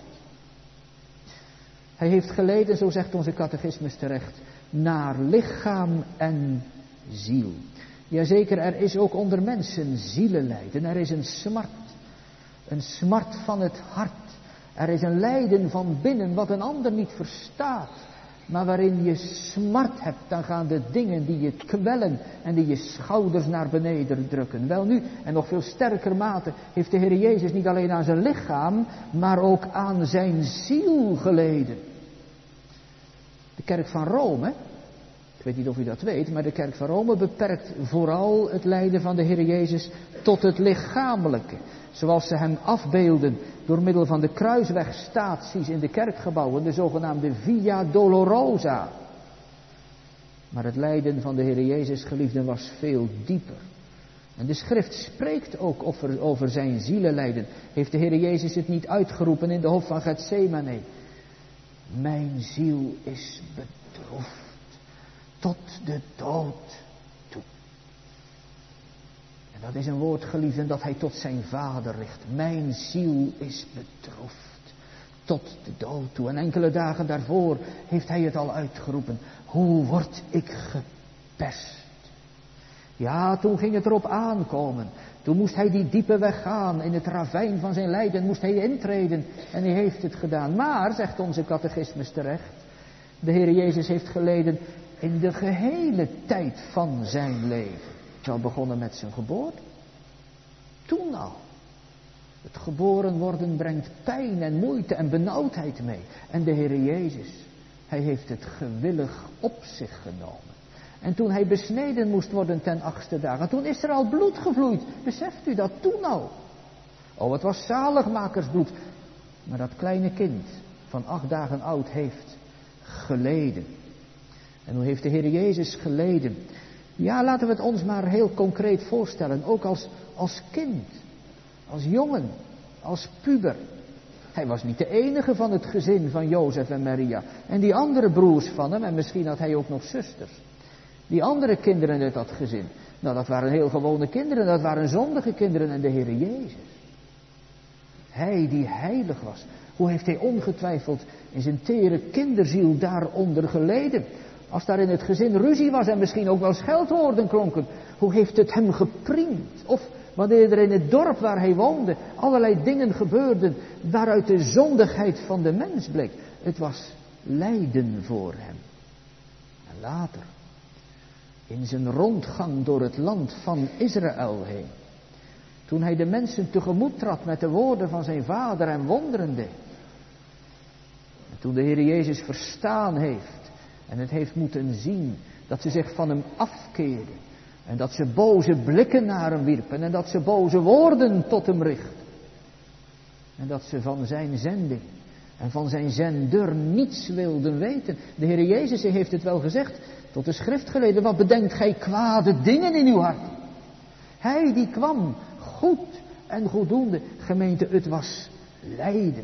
Hij heeft geleden, zo zegt onze catechismus terecht, naar lichaam en ziel. Jazeker, er is ook onder mensen zielenlijden. Er is een smart van het hart. Er is een lijden van binnen wat een ander niet verstaat. Maar waarin je smart hebt aangaande dingen die je kwellen en die je schouders naar beneden drukken. Welnu, en nog veel sterker mate, heeft de Heer Jezus niet alleen aan zijn lichaam, maar ook aan zijn ziel geleden. De kerk van Rome, Ik weet niet of u dat weet, maar de kerk van Rome beperkt vooral het lijden van de Heer Jezus tot het lichamelijke. Zoals ze hem afbeelden door middel van de kruiswegstaties in de kerkgebouwen, de zogenaamde Via Dolorosa. Maar het lijden van de Heer Jezus, geliefden, was veel dieper. En de schrift spreekt ook over zijn zielenlijden. Heeft de Heer Jezus het niet uitgeroepen in de hof van Getsemane? Mijn ziel is bedroefd tot de dood toe. En dat is een woord, geliefden, dat hij tot zijn Vader richt. Mijn ziel is bedroefd tot de dood toe. En enkele dagen daarvoor heeft hij het al uitgeroepen. Hoe word ik gepest? Ja, toen ging het erop aankomen. Toen moest hij die diepe weg gaan. In het ravijn van zijn lijden moest hij intreden. En hij heeft het gedaan. Maar, zegt onze catechismus terecht, de Heer Jezus heeft geleden in de gehele tijd van zijn leven. Het is al begonnen met zijn geboorte. Toen al. Het geboren worden brengt pijn en moeite en benauwdheid mee. En de Heer Jezus, hij heeft het gewillig op zich genomen. En toen hij besneden moest worden ten 8e dagen, toen is er al bloed gevloeid. Beseft u dat toen al? Oh, het was zaligmakersbloed. Maar dat kleine kind van 8 dagen oud heeft geleden. En hoe heeft de Heer Jezus geleden? Ja, laten we het ons maar heel concreet voorstellen. Ook als kind, als jongen, als puber. Hij was niet de enige van het gezin van Jozef en Maria. En die andere broers van hem, en misschien had hij ook nog zusters. Die andere kinderen uit dat gezin. Nou, dat waren heel gewone kinderen, dat waren zondige kinderen en de Heer Jezus. Hij die heilig was. Hoe heeft hij ongetwijfeld in zijn tere kinderziel daaronder geleden? Als daar in het gezin ruzie was en misschien ook wel scheldwoorden klonken. Hoe heeft het hem gepriemd? Of wanneer er in het dorp waar hij woonde allerlei dingen gebeurden waaruit de zondigheid van de mens bleek. Het was lijden voor hem. En later, in zijn rondgang door het land van Israël heen, toen hij de mensen tegemoet trad met de woorden van zijn vader en wonderen deed. En toen de Heer Jezus verstaan heeft en het heeft moeten zien dat ze zich van hem afkeerden. En dat ze boze blikken naar hem wierpen en dat ze boze woorden tot hem richtten. En dat ze van zijn zending en van zijn zender niets wilden weten. De Heer Jezus heeft het wel gezegd tot de schriftgeleerden. Wat bedenkt gij kwade dingen in uw hart? Hij die kwam, goed en goeddoende. Gemeente, het was lijden.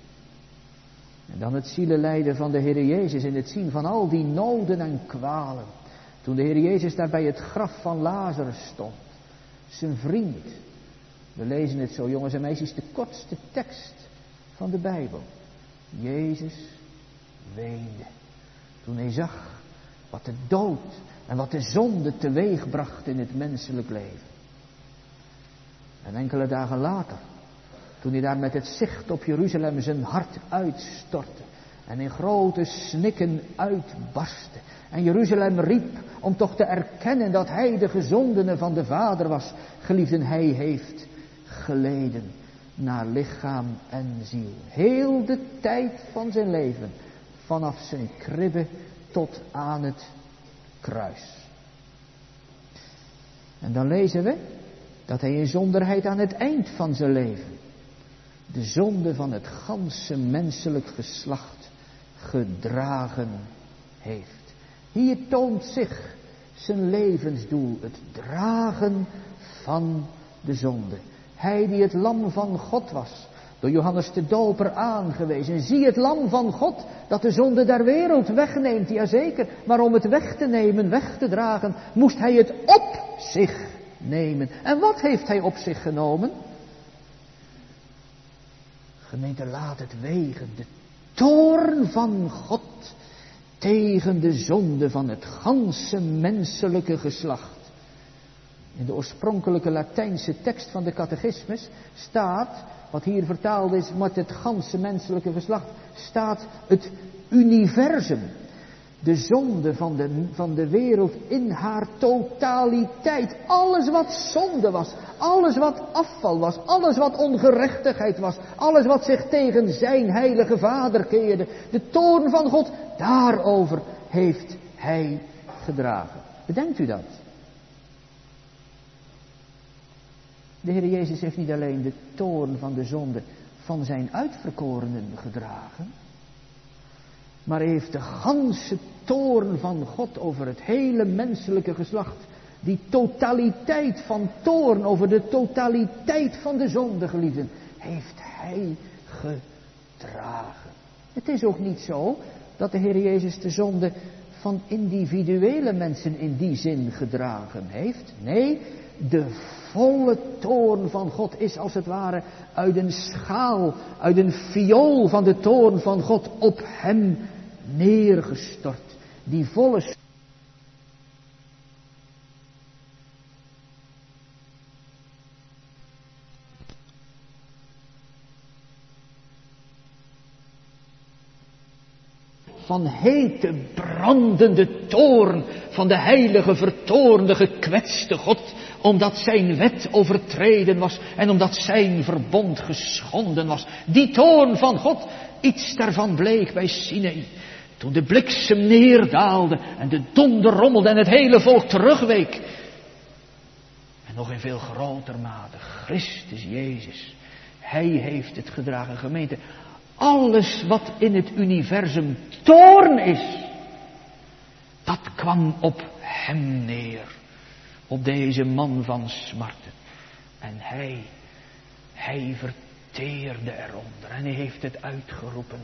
En dan het zielenlijden van de Heer Jezus in het zien van al die noden en kwalen. Toen de Heer Jezus daar bij het graf van Lazarus stond. Zijn vriend. We lezen het zo, jongens en meisjes, de kortste tekst van de Bijbel. Jezus weende. Toen hij zag wat de dood en wat de zonde teweeg bracht in het menselijk leven. En enkele dagen later, toen hij daar met het zicht op Jeruzalem zijn hart uitstortte. En in grote snikken uitbarstte. En Jeruzalem riep om toch te erkennen dat hij de gezondene van de Vader was. Geliefden, hij heeft geleden naar lichaam en ziel. Heel de tijd van zijn leven. Vanaf zijn kribbe tot aan het kruis. En dan lezen we dat hij in zonderheid aan het eind van zijn leven de zonde van het ganse menselijk geslacht gedragen heeft. Hier toont zich zijn levensdoel, het dragen van de zonde. Hij die het lam van God was, door Johannes de Doper aangewezen. Zie het lam van God dat de zonde der wereld wegneemt, jazeker. Maar om het weg te nemen, weg te dragen, moest hij het op zich nemen. En wat heeft hij op zich genomen? Gemeente, laat het wegen. De toorn van God tegen de zonde van het ganse menselijke geslacht. In de oorspronkelijke Latijnse tekst van de catechismus staat, wat hier vertaald is met het ganse menselijke geslacht, staat het universum. De zonde van de wereld in haar totaliteit. Alles wat zonde was, alles wat afval was, alles wat ongerechtigheid was, alles wat zich tegen zijn heilige Vader keerde. De toorn van God, daarover heeft hij gedragen. Bedenkt u dat? De Heer Jezus heeft niet alleen de toorn van de zonde van zijn uitverkorenen gedragen, maar hij heeft de ganse toorn van God over het hele menselijke geslacht, die totaliteit van toorn over de totaliteit van de zonde, geliefden, heeft hij gedragen. Het is ook niet zo dat de Heer Jezus de zonde van individuele mensen in die zin gedragen heeft. Nee, de volle toorn van God is als het ware uit een schaal, uit een viool van de toorn van God op hem neergestort. Die volle van hete, brandende toorn van de heilige, vertoornde, gekwetste God, omdat zijn wet overtreden was en omdat zijn verbond geschonden was. Die toorn van God, iets daarvan bleek bij Sinai, toen de bliksem neerdaalde en de donder rommelde en het hele volk terugweek. En nog in veel groter mate, Christus Jezus, hij heeft het gedragen, gemeente. Alles wat in het universum toorn is, dat kwam op hem neer. Op deze man van smarten. En hij verteerde eronder. En hij heeft het uitgeroepen.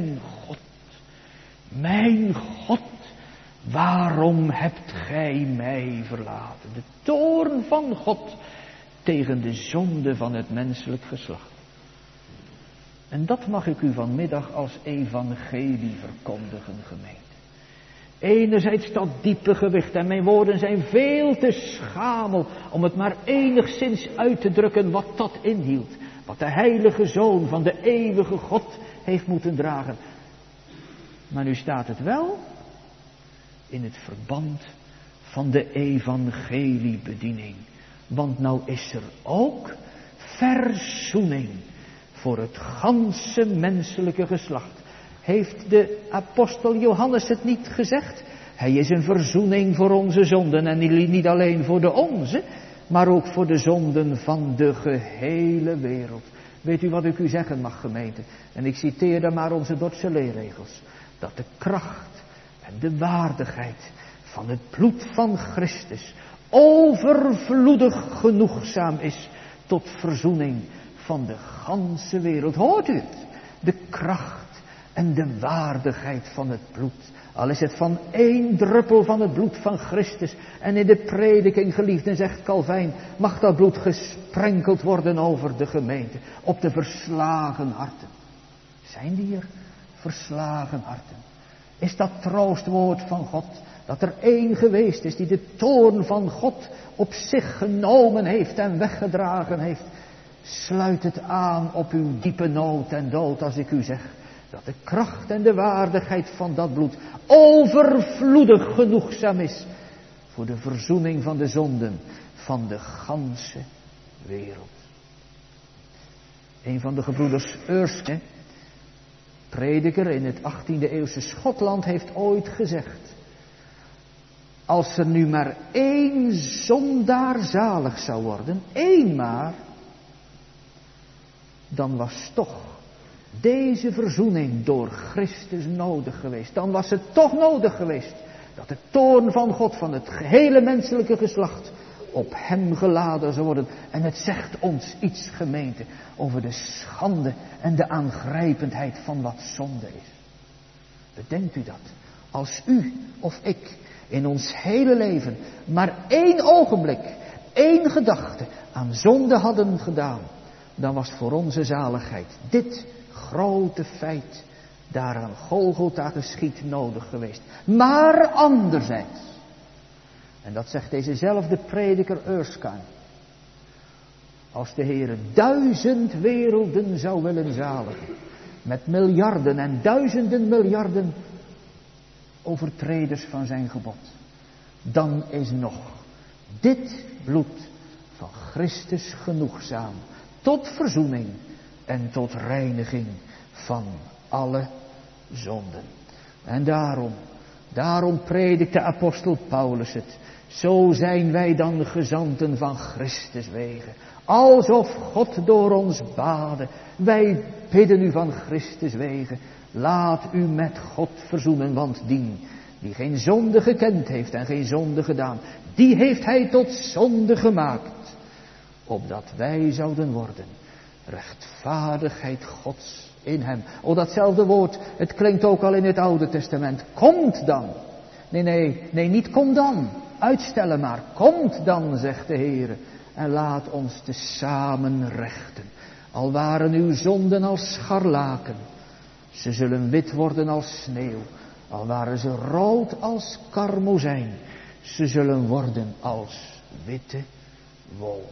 Mijn God, waarom hebt gij mij verlaten? De toorn van God tegen de zonde van het menselijk geslacht. En dat mag ik u vanmiddag als evangelie verkondigen, gemeente. Enerzijds dat diepe gewicht en mijn woorden zijn veel te schamel om het maar enigszins uit te drukken wat dat inhield. Wat de heilige Zoon van de eeuwige God heeft moeten dragen. Maar nu staat het wel in het verband van de evangeliebediening. Want nou is er ook verzoening voor het ganse menselijke geslacht. Heeft de apostel Johannes het niet gezegd? Hij is een verzoening voor onze zonden en niet alleen voor de onze, maar ook voor de zonden van de gehele wereld. Weet u wat ik u zeggen mag, gemeente? En ik citeer dan maar onze Dordtse leerregels. Dat de kracht en de waardigheid van het bloed van Christus overvloedig genoegzaam is tot verzoening van de ganse wereld. Hoort u het? De kracht en de waardigheid van het bloed. Al is het van 1 druppel van het bloed van Christus. En in de prediking, geliefden, zegt Calvijn, mag dat bloed gesprenkeld worden over de gemeente. Op de verslagen harten. Zijn die er verslagen harten? Is dat troostwoord van God? Dat er 1 geweest is die de toorn van God op zich genomen heeft en weggedragen heeft. Sluit het aan op uw diepe nood en dood als ik u zeg dat de kracht en de waardigheid van dat bloed overvloedig genoegzaam is voor de verzoening van de zonden van de ganse wereld. Een van de gebroeders Erskine, prediker in het 18e eeuwse Schotland, heeft ooit gezegd: als er nu maar 1 zondaar zalig zou worden, 1 maar, dan was toch deze verzoening door Christus nodig geweest. Dan was het toch nodig geweest dat de toorn van God van het gehele menselijke geslacht op hem geladen zou worden. En het zegt ons iets, gemeente, over de schande en de aangrijpendheid van wat zonde is. Bedenkt u dat? Als u of ik in ons hele leven maar 1 ogenblik, 1 gedachte aan zonde hadden gedaan, dan was voor onze zaligheid dit grote feit daar aan Golgotha geschied nodig geweest. Maar anderzijds, en dat zegt dezezelfde prediker Erskine, als de Heere 1000 werelden zou willen zaligen, met miljarden en duizenden miljarden overtreders van zijn gebod, dan is nog dit bloed van Christus genoegzaam tot verzoening en tot reiniging van alle zonden. En daarom, Daarom predikt de apostel Paulus het. Zo zijn wij dan gezanten van Christus wegen. Alsof God door ons bade. Wij bidden u van Christus wegen. Laat u met God verzoenen, want die geen zonde gekend heeft en geen zonde gedaan, die heeft hij tot zonde gemaakt. Opdat wij zouden worden rechtvaardigheid Gods in hem. O, datzelfde woord, het klinkt ook al in het Oude Testament. Komt dan. Nee, niet kom dan. Uitstellen maar. Komt dan, zegt de Heer. En laat ons tezamen rechten. Al waren uw zonden als scharlaken. Ze zullen wit worden als sneeuw. Al waren ze rood als karmozijn. Ze zullen worden als witte wol.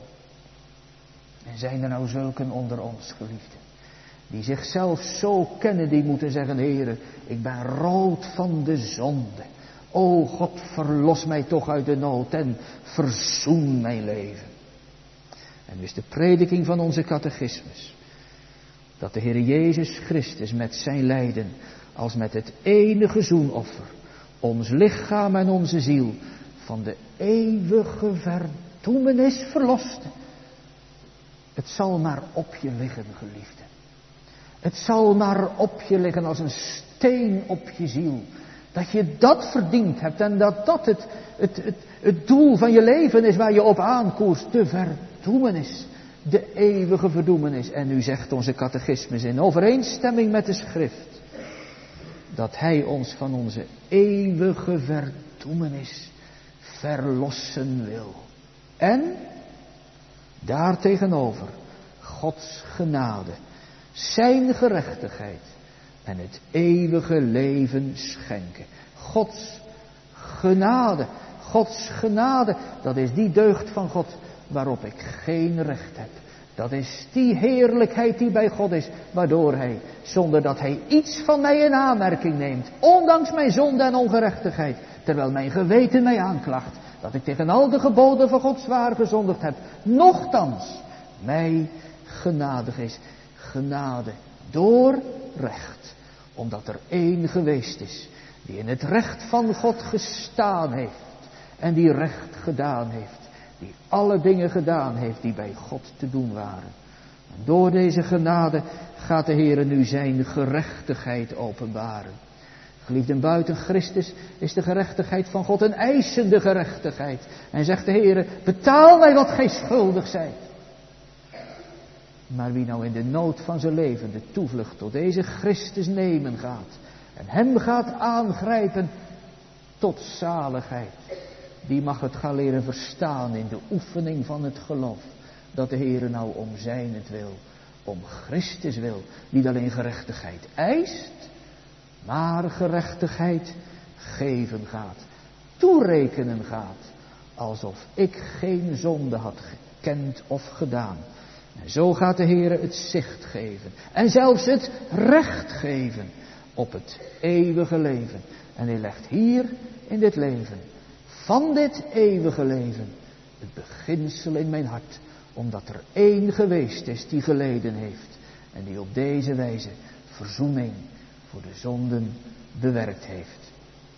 En zijn er nou zulken onder ons, geliefden, die zichzelf zo kennen, die moeten zeggen: Heere, ik ben rood van de zonde. O God, verlos mij toch uit de nood en verzoen mijn leven. En dus de prediking van onze catechismus, dat de Heer Jezus Christus met zijn lijden als met het enige zoenoffer ons lichaam en onze ziel van de eeuwige verdoemenis verloste. Het zal maar op je liggen, geliefde. Het zal maar op je liggen als een steen op je ziel. Dat je dat verdiend hebt en dat het doel van je leven is waar je op aankoerst. De verdoemenis. De eeuwige verdoemenis. En nu zegt onze catechismus in overeenstemming met de schrift, dat hij ons van onze eeuwige verdoemenis verlossen wil. En daartegenover Gods genade, zijn gerechtigheid en het eeuwige leven schenken. Gods genade, dat is die deugd van God waarop ik geen recht heb. Dat is die heerlijkheid die bij God is, waardoor hij, zonder dat hij iets van mij in aanmerking neemt, ondanks mijn zonde en ongerechtigheid, terwijl mijn geweten mij aanklaagt, dat ik tegen al de geboden van God zwaar gezondigd heb, nochtans mij genadig is. Genade door recht, omdat er één geweest is, die in het recht van God gestaan heeft en die recht gedaan heeft. Die alle dingen gedaan heeft die bij God te doen waren. En door deze genade gaat de Heer nu zijn gerechtigheid openbaren. Geliefden, buiten Christus is de gerechtigheid van God een eisende gerechtigheid. En zegt de Heer: betaal mij wat gij schuldig zijt. Maar wie nou in de nood van zijn leven de toevlucht tot deze Christus nemen gaat en hem gaat aangrijpen tot zaligheid, die mag het gaan leren verstaan in de oefening van het geloof. Dat de Heer nou om zijnentwil, om Christus wil, niet alleen gerechtigheid eist, maar gerechtigheid geven gaat. Toerekenen gaat. Alsof ik geen zonde had gekend of gedaan. En zo gaat de Heer het zicht geven. En zelfs het recht geven op het eeuwige leven. En hij legt hier in dit leven, van dit eeuwige leven, het beginsel in mijn hart. Omdat er één geweest is die geleden heeft. En die op deze wijze verzoening voor de zonden bewerkt heeft.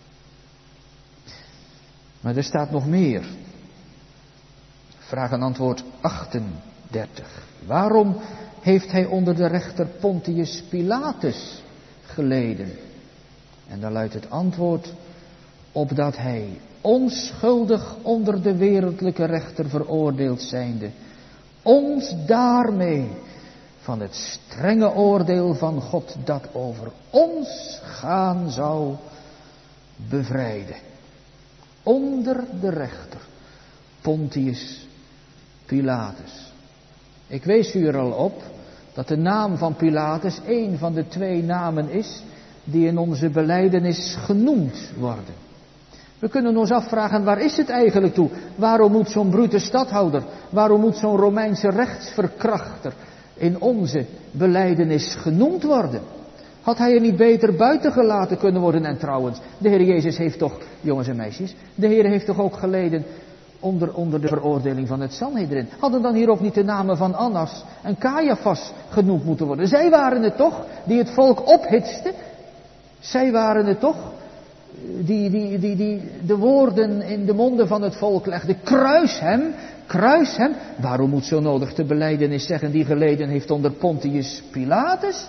Maar er staat nog meer. Vraag en antwoord 38. Waarom heeft hij onder de rechter Pontius Pilatus geleden? En daar luidt het antwoord: opdat hij, onschuldig onder de wereldlijke rechter veroordeeld zijnde, ons daarmee van het strenge oordeel van God dat over ons gaan zou bevrijden. Onder de rechter Pontius Pilatus. Ik wees u er al op dat de naam van Pilatus een van de twee namen is die in onze belijdenis genoemd worden. We kunnen ons afvragen, waar is het eigenlijk toe? Waarom moet zo'n brute stadhouder, waarom moet zo'n Romeinse rechtsverkrachter in onze belijdenis genoemd worden? Had hij er niet beter buiten gelaten kunnen worden? En trouwens, de Heer Jezus heeft toch, jongens en meisjes, de Heer heeft toch ook geleden onder de veroordeling van het Sanhedrin. Hadden dan hier ook niet de namen van Annas en Caiaphas genoemd moeten worden? Zij waren het toch die het volk ophitsten? Zij waren het toch de woorden in de monden van het volk legde. Kruis hem. Waarom moet zo nodig de belijdenis zeggen die geleden heeft onder Pontius Pilatus?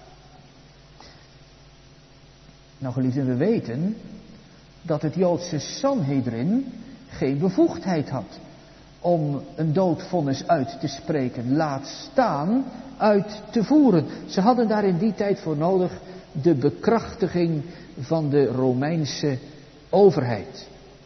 Nou geliefden, we weten dat het Joodse Sanhedrin geen bevoegdheid had om een doodvonnis uit te spreken, laat staan uit te voeren. Ze hadden daar in die tijd voor nodig de bekrachtiging van de Romeinse overheid.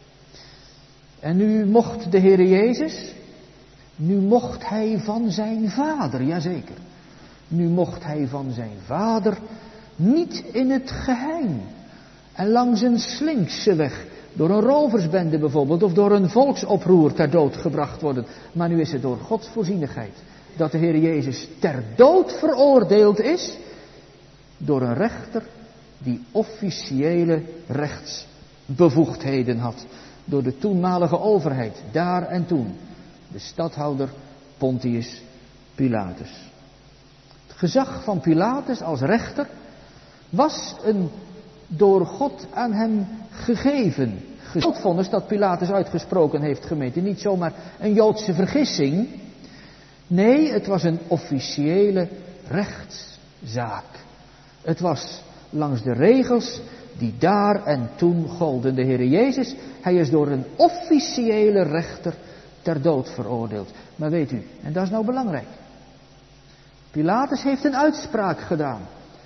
En nu mocht de Heere Jezus, nu mocht hij van zijn vader, jazeker, nu mocht hij van zijn vader niet in het geheim en langs een slinkse weg, door een roversbende bijvoorbeeld, of door een volksoproer ter dood gebracht worden. Maar nu is het door Gods voorzienigheid dat de Heer Jezus ter dood veroordeeld is door een rechter die officiële rechtsbevoegdheden had. Door de toenmalige overheid, daar en toen. De stadhouder Pontius Pilatus. Het gezag van Pilatus als rechter was een door God aan hem gegeven vonnis dat Pilatus uitgesproken heeft, gemeente. Niet zomaar een Joodse vergissing. Nee, het was een officiële rechtszaak. Het was langs de regels die daar en toen golden. De Heer Jezus, hij is door een officiële rechter ter dood veroordeeld. Maar weet u, en dat is nou belangrijk. Pilatus heeft een uitspraak gedaan.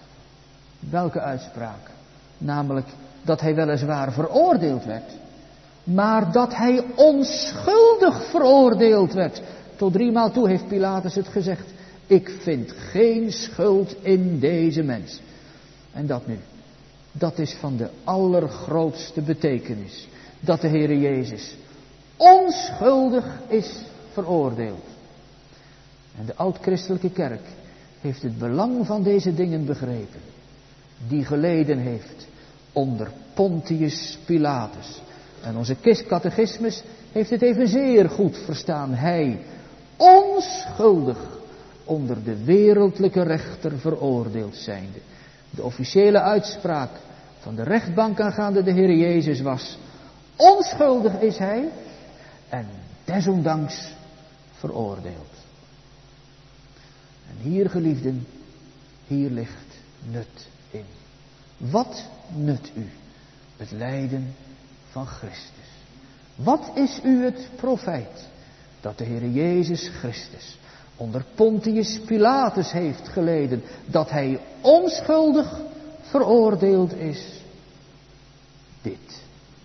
Welke uitspraak? Namelijk dat hij weliswaar veroordeeld werd, maar dat hij onschuldig veroordeeld werd. Tot 3 maal toe heeft Pilatus het gezegd. Ik vind geen schuld in deze mens. En dat nu, dat is van de allergrootste betekenis. Dat de Heere Jezus onschuldig is veroordeeld. En de oud-christelijke kerk heeft het belang van deze dingen begrepen. Die geleden heeft onder Pontius Pilatus. En onze catechismus heeft het evenzeer goed verstaan. Hij, onschuldig, onder de wereldlijke rechter veroordeeld zijnde. De officiële uitspraak van de rechtbank aangaande de Heer Jezus was: onschuldig is hij en desondanks veroordeeld. En hier, geliefden, hier ligt nut in. Wat nut u het lijden van Christus? Wat is u het profijt dat de Heer Jezus Christus onder Pontius Pilatus heeft geleden, dat hij onschuldig veroordeeld is? Dit,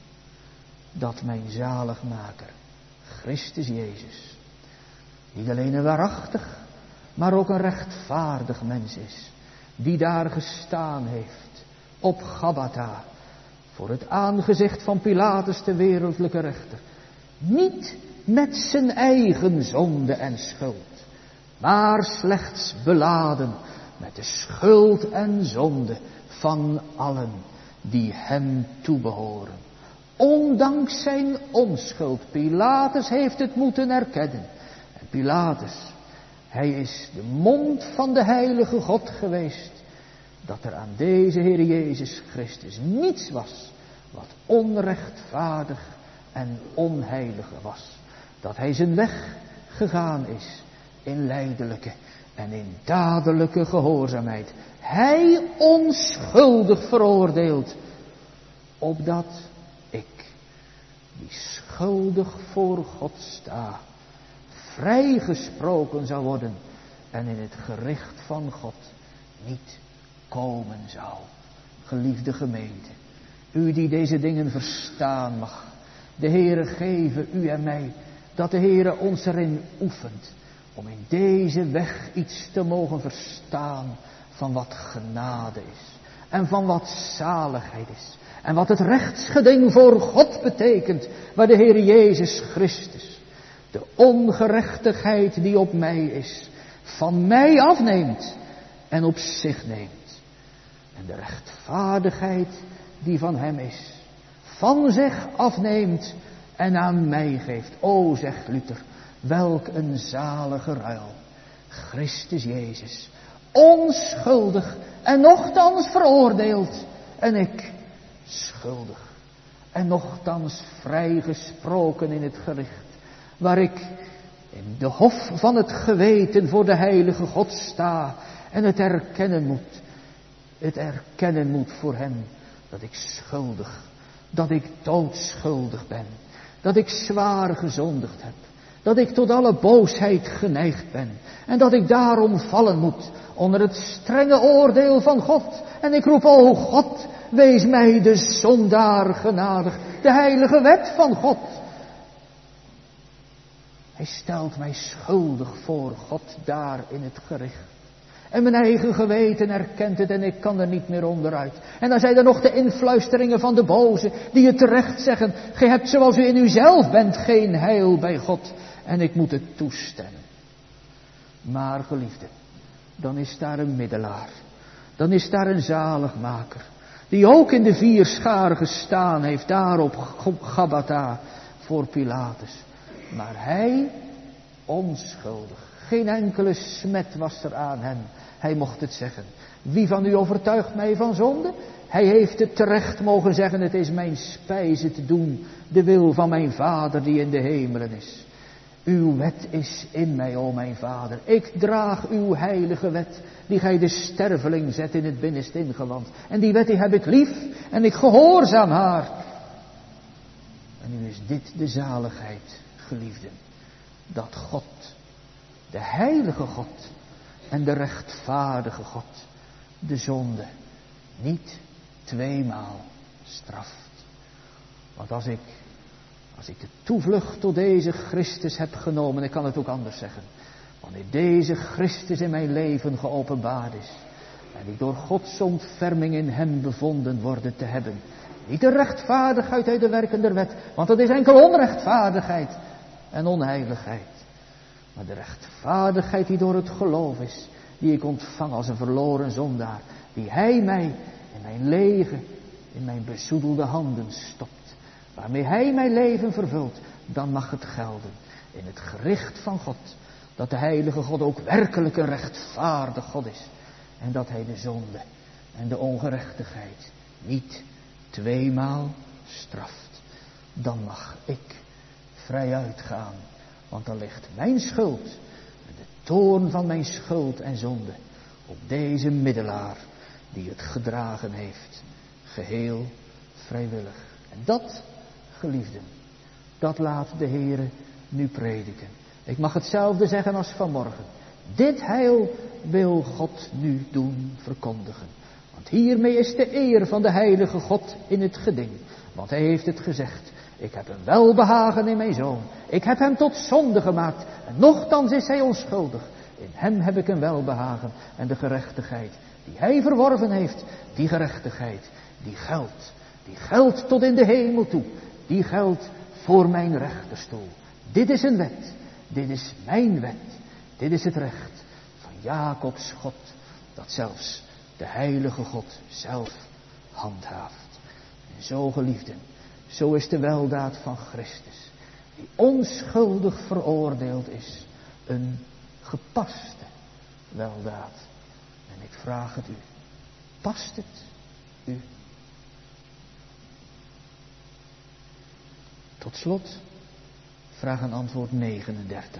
dat mijn zaligmaker, Christus Jezus, niet alleen een waarachtig, maar ook een rechtvaardig mens is, die daar gestaan heeft op Gabbatha, voor het aangezicht van Pilatus de wereldlijke rechter, niet met zijn eigen zonde en schuld, maar slechts beladen met de schuld en zonde van allen die hem toebehoren. Ondanks zijn onschuld, Pilatus heeft het moeten erkennen. En Pilatus, hij is de mond van de heilige God geweest, dat er aan deze Heer Jezus Christus niets was wat onrechtvaardig en onheilig was. Dat hij zijn weg gegaan is in lijdelijke en in dadelijke gehoorzaamheid. Hij onschuldig veroordeeld, opdat ik, die schuldig voor God sta, vrijgesproken zou worden en in het gericht van God niet komen zou. Geliefde gemeente, u die deze dingen verstaan mag, de Heere geven u en mij, dat de Heere ons erin oefent, om in deze weg iets te mogen verstaan van wat genade is, en van wat zaligheid is, en wat het rechtsgeding voor God betekent, waar de Heere Jezus Christus de ongerechtigheid die op mij is, van mij afneemt en op zich neemt. En de rechtvaardigheid die van hem is, van zich afneemt en aan mij geeft. O, zegt Luther, welk een zalige ruil. Christus Jezus, onschuldig en nochtans veroordeeld. En ik, schuldig. En nochtans vrijgesproken in het gericht, waar ik in de hof van het geweten voor de heilige God sta en het erkennen moet voor hem dat ik schuldig, dat ik doodschuldig ben, dat ik zwaar gezondigd heb, dat ik tot alle boosheid geneigd ben en dat ik daarom vallen moet onder het strenge oordeel van God. En ik roep, o God, wees mij de zondaar genadig, de heilige wet van God. Hij stelt mij schuldig voor God daar in het gericht. En mijn eigen geweten erkent het en ik kan er niet meer onderuit. En dan zijn er nog de influisteringen van de boze die het terecht zeggen. Gij hebt zoals u in uzelf bent geen heil bij God. En ik moet het toestemmen. Maar geliefde, dan is daar een middelaar. Dan is daar een zaligmaker. Die ook in de 4 scharen gestaan heeft daar op Gabbatha voor Pilatus. Maar hij onschuldig. Geen enkele smet was er aan hem. Hij mocht het zeggen. Wie van u overtuigt mij van zonde? Hij heeft het terecht mogen zeggen. Het is mijn spijze te doen. De wil van mijn Vader die in de hemelen is. Uw wet is in mij, o mijn Vader. Ik draag uw heilige wet. Die gij de sterveling zet in het binnenste ingewand. En die wet die heb ik lief. En ik gehoorzaam haar. En nu is dit de zaligheid, geliefden. Dat God, de heilige God en de rechtvaardige God, de zonde niet 2-maal straft. Want als ik de toevlucht tot deze Christus heb genomen, ik kan het ook anders zeggen. Wanneer deze Christus in mijn leven geopenbaard is. En ik door Gods ontferming in hem bevonden worden te hebben. Niet de rechtvaardigheid uit de werken der wet. Want dat is enkel onrechtvaardigheid en onheiligheid. Maar de rechtvaardigheid die door het geloof is. Die ik ontvang als een verloren zondaar. Die hij mij in mijn lege, in mijn bezoedelde handen stopt. Waarmee hij mijn leven vervult. Dan mag het gelden in het gericht van God. Dat de heilige God ook werkelijk een rechtvaardig God is. En dat hij de zonde en de ongerechtigheid niet 2-maal straft. Dan mag ik vrij uitgaan. Want dan ligt mijn schuld, de toorn van mijn schuld en zonde, op deze middelaar die het gedragen heeft. Geheel vrijwillig. En dat, geliefden, dat laat de Heere nu prediken. Ik mag hetzelfde zeggen als vanmorgen. Dit heil wil God nu doen verkondigen. Want hiermee is de eer van de heilige God in het geding. Want hij heeft het gezegd. Ik heb een welbehagen in mijn zoon. Ik heb hem tot zonde gemaakt. En nochtans is hij onschuldig. In hem heb ik een welbehagen. En de gerechtigheid die hij verworven heeft. Die gerechtigheid die geldt. Die geldt tot in de hemel toe. Die geldt voor mijn rechterstoel. Dit is een wet. Dit is mijn wet. Dit is het recht van Jacobs God. Dat zelfs de heilige God zelf handhaaft. En zo, geliefden, zo is de weldaad van Christus, die onschuldig veroordeeld is, een gepaste weldaad. En ik vraag het u, past het u? Tot slot, vraag en antwoord 39.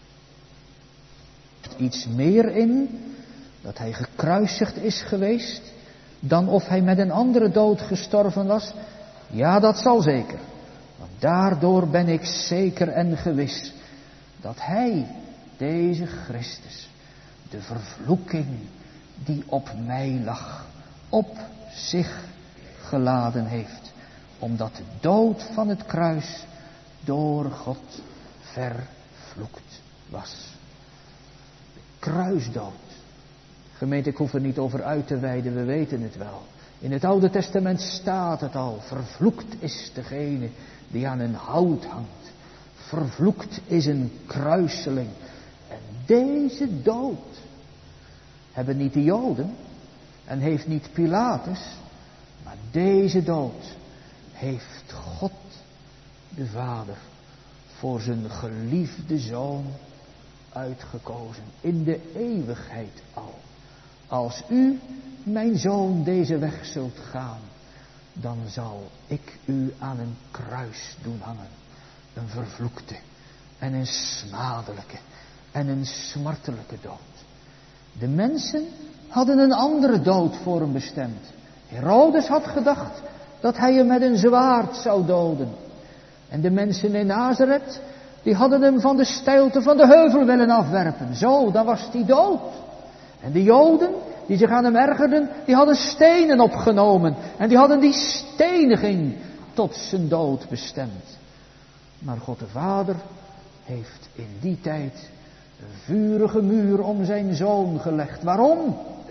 Iets meer in dat hij gekruisigd is geweest, dan of hij met een andere dood gestorven was? Ja, dat zal zeker. Want daardoor ben ik zeker en gewis dat hij, deze Christus, de vervloeking die op mij lag, op zich geladen heeft. Omdat de dood van het kruis door God vervloekt was. De kruisdood. Gemeente, ik hoef er niet over uit te wijden, we weten het wel. In het Oude Testament staat het al. Vervloekt is degene die aan een hout hangt. Vervloekt is een kruiseling. En deze dood hebben niet de Joden en heeft niet Pilatus. Maar deze dood heeft God de Vader voor zijn geliefde Zoon uitgekozen. In de eeuwigheid al. Als u, mijn zoon, deze weg zult gaan, dan zal ik u aan een kruis doen hangen. Een vervloekte en een smadelijke en een smartelijke dood. De mensen hadden een andere dood voor hem bestemd. Herodes had gedacht dat hij hem met een zwaard zou doden. En de mensen in Nazareth, die hadden hem van de steilte van de heuvel willen afwerpen. Zo, dan was hij dood. En de Joden, die zich aan hem ergerden, die hadden stenen opgenomen. En die hadden die steniging tot zijn dood bestemd. Maar God de Vader heeft in die tijd een vurige muur om zijn zoon gelegd. Waarom?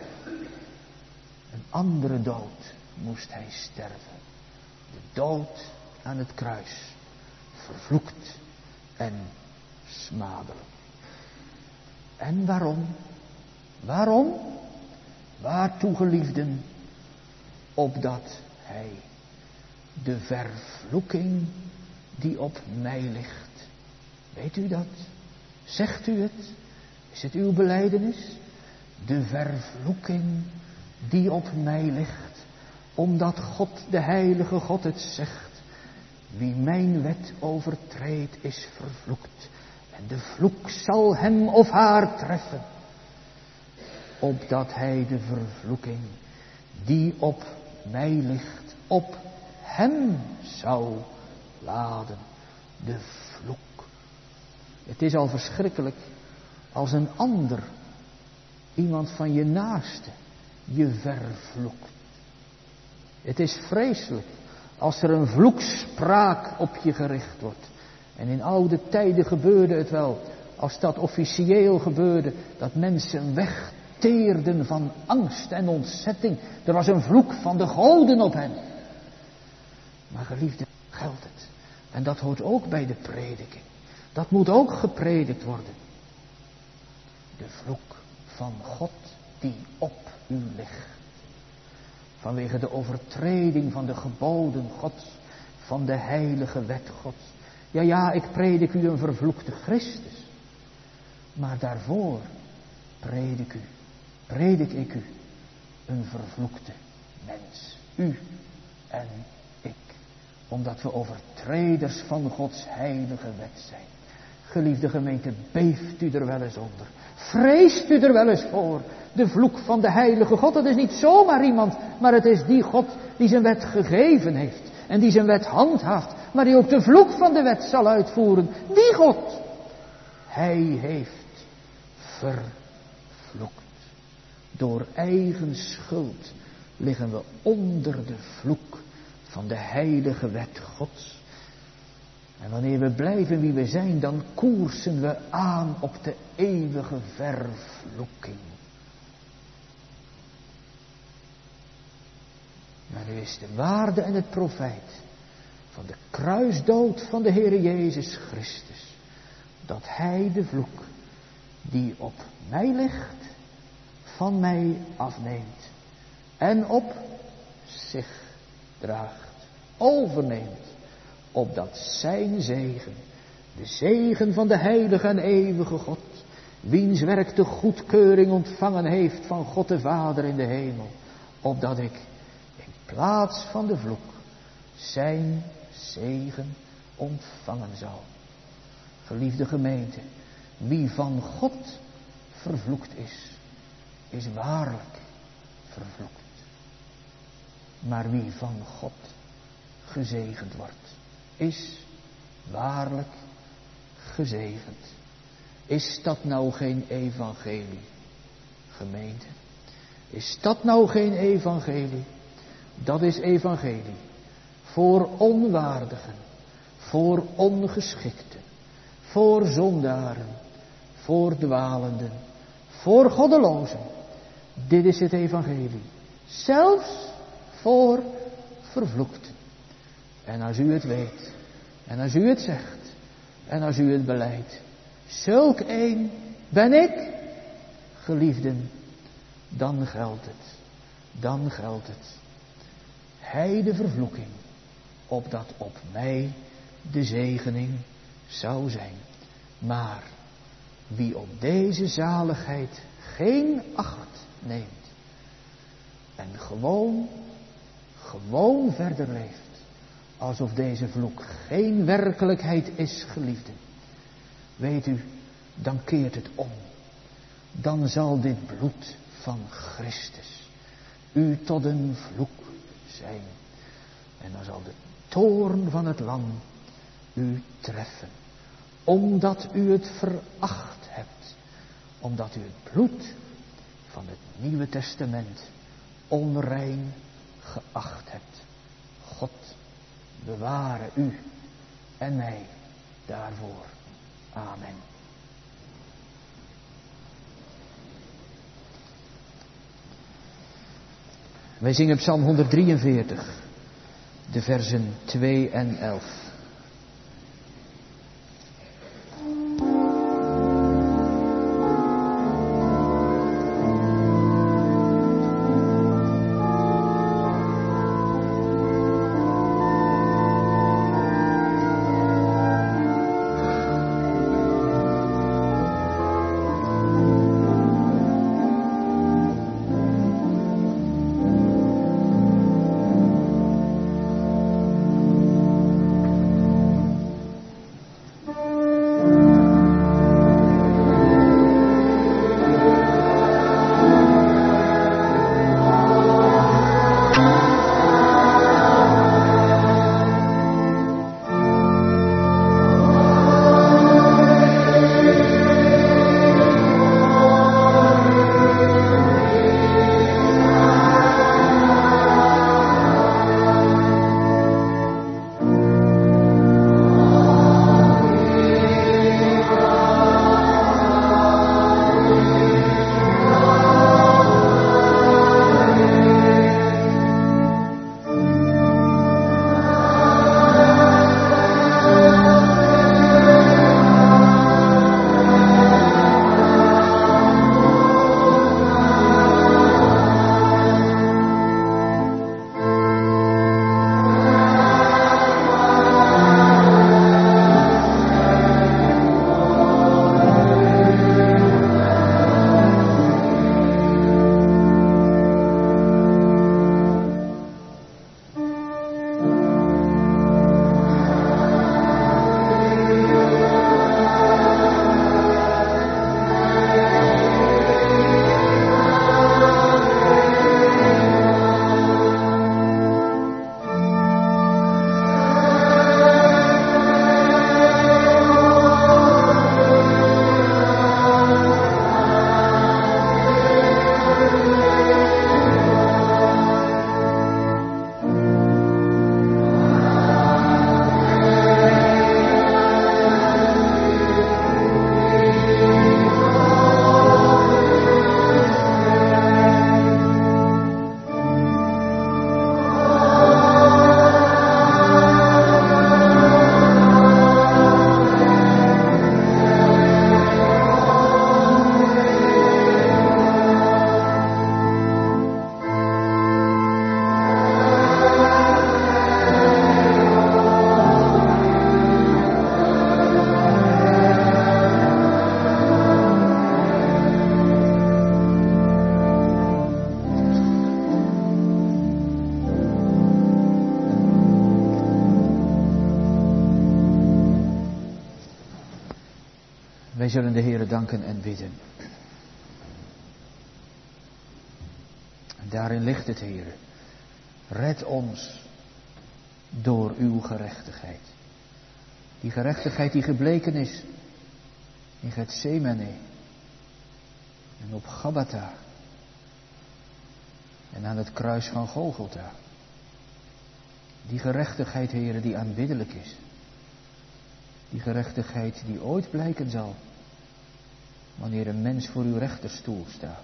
Een andere dood moest hij sterven. De dood aan het kruis. Vervloekt en smadelijk. En waarom? Waarom? Waartoe, geliefden? Opdat hij de vervloeking die op mij ligt. Weet u dat? Zegt u het? Is het uw belijdenis? De vervloeking die op mij ligt. Omdat God, de heilige God, het zegt. Wie mijn wet overtreedt is vervloekt. En de vloek zal hem of haar treffen. Opdat hij de vervloeking die op mij ligt, op hem zou laden. De vloek. Het is al verschrikkelijk als een ander, iemand van je naaste, je vervloekt. Het is vreselijk als er een vloekspraak op je gericht wordt. En in oude tijden gebeurde het wel, als dat officieel gebeurde, dat mensen wegteerden van angst en ontzetting. Er was een vloek van de goden op hen. Maar geliefde, geldt het. En dat hoort ook bij de prediking. Dat moet ook gepredikt worden. De vloek van God die op u ligt. Vanwege de overtreding van de geboden Gods, van de heilige wet Gods. Ja, ik predik u een vervloekte Christus. Maar daarvoor predik ik u een vervloekte mens. U en ik. Omdat we overtreders van Gods heilige wet zijn. Geliefde gemeente, beeft u er wel eens onder. Vreest u er wel eens voor. De vloek van de heilige God, dat is niet zomaar iemand, maar het is die God die zijn wet gegeven heeft. En die zijn wet handhaaft, maar die ook de vloek van de wet zal uitvoeren. Die God, hij heeft vervloekt. Door eigen schuld liggen we onder de vloek van de heilige wet Gods. En wanneer we blijven wie we zijn, dan koersen we aan op de eeuwige vervloeking. Maar nu is de waarde en het profijt van de kruisdood van de Heere Jezus Christus, dat Hij de vloek die op mij ligt, van mij afneemt en op zich draagt, overneemt, opdat zijn zegen, de zegen van de heilige en eeuwige God, wiens werk de goedkeuring ontvangen heeft van God de Vader in de hemel, opdat ik in plaats van de vloek zijn zegen ontvangen zal. Geliefde gemeente, wie van God vervloekt is waarlijk vervloekt. Maar wie van God gezegend wordt, is waarlijk gezegend. Is dat nou geen evangelie, gemeente? Is dat nou geen evangelie? Dat is evangelie voor onwaardigen, voor ongeschikten, voor zondaren, voor dwalenden, voor goddelozen. Dit is het evangelie. Zelfs voor vervloekten. En als u het weet, en als u het zegt, en als u het belijdt, zulk een ben ik, geliefden, dan geldt het. Dan geldt het. Hij de vervloeking, opdat op mij de zegening zou zijn. Maar wie op deze zaligheid geen acht neemt en gewoon verder leeft. Alsof deze vloek geen werkelijkheid is, geliefden. Weet u, dan keert het om. Dan zal dit bloed van Christus u tot een vloek zijn. En dan zal de toorn van het lam u treffen. Omdat u het veracht hebt. Omdat u het bloed van het Nieuwe Testament onrein geacht hebt. God beware u en mij daarvoor. Amen. Wij zingen Psalm 143, de versen 2 en 11. Wij zullen de Heere danken en bidden. Daarin ligt het, Heere. Red ons door uw gerechtigheid. Die gerechtigheid die gebleken is in Getsemane en op Gabbatha en aan het kruis van Golgotha. Die gerechtigheid, Heere, die aanbiddelijk is. Die gerechtigheid die ooit blijken zal wanneer een mens voor uw rechterstoel staat.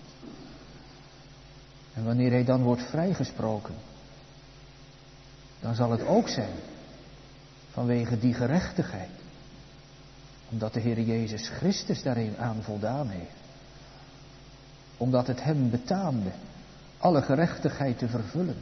En wanneer hij dan wordt vrijgesproken, dan zal het ook zijn vanwege die gerechtigheid. Omdat de Heer Jezus Christus daarin aan voldaan heeft. Omdat het hem betaamde alle gerechtigheid te vervullen.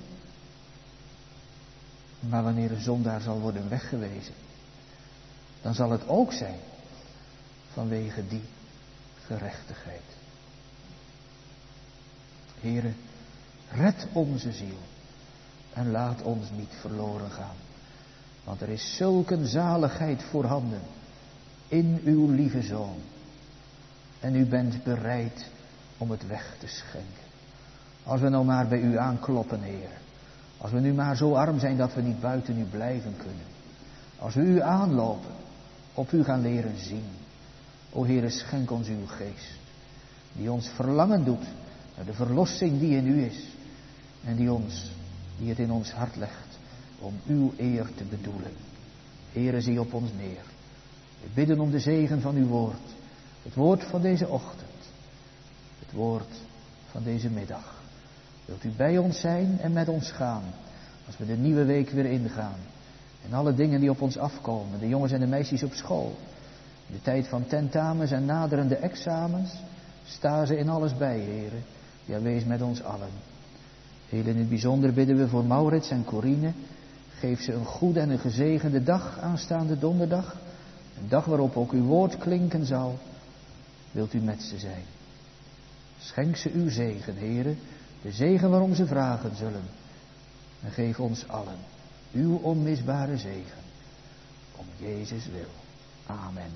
Maar wanneer een zondaar zal worden weggewezen, dan zal het ook zijn vanwege die gerechtigheid. Heere, red onze ziel En laat ons niet verloren gaan. Want er is zulke zaligheid voorhanden in uw lieve Zoon. En u bent bereid om het weg te schenken. Als we nou maar bij u aankloppen, Heer. Als we nu maar zo arm zijn dat we niet buiten u blijven kunnen. Als we u aanlopen, op u gaan leren zien. O Heere, schenk ons uw geest. Die ons verlangen doet naar de verlossing die in u is. En die het in ons hart legt om uw eer te bedoelen. Heere, zie op ons neer. We bidden om de zegen van uw woord. Het woord van deze ochtend. Het woord van deze middag. Wilt u bij ons zijn en met ons gaan. Als we de nieuwe week weer ingaan. En alle dingen die op ons afkomen. De jongens en de meisjes op school. In de tijd van tentamens en naderende examens. Sta ze in alles bij, Heere. Ja, wees met ons allen. Heel in het bijzonder bidden we voor Maurits en Corine. Geef ze een goede en een gezegende dag aanstaande donderdag. Een dag waarop ook uw woord klinken zal. Wilt u met ze zijn. Schenk ze uw zegen, Heere. De zegen waarom ze vragen zullen. En geef ons allen uw onmisbare zegen. Om Jezus wil. Amen.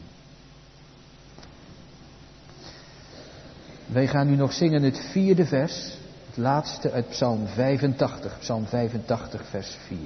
Wij gaan nu nog zingen het 4e vers. Het laatste uit Psalm 85. Psalm 85 vers 4.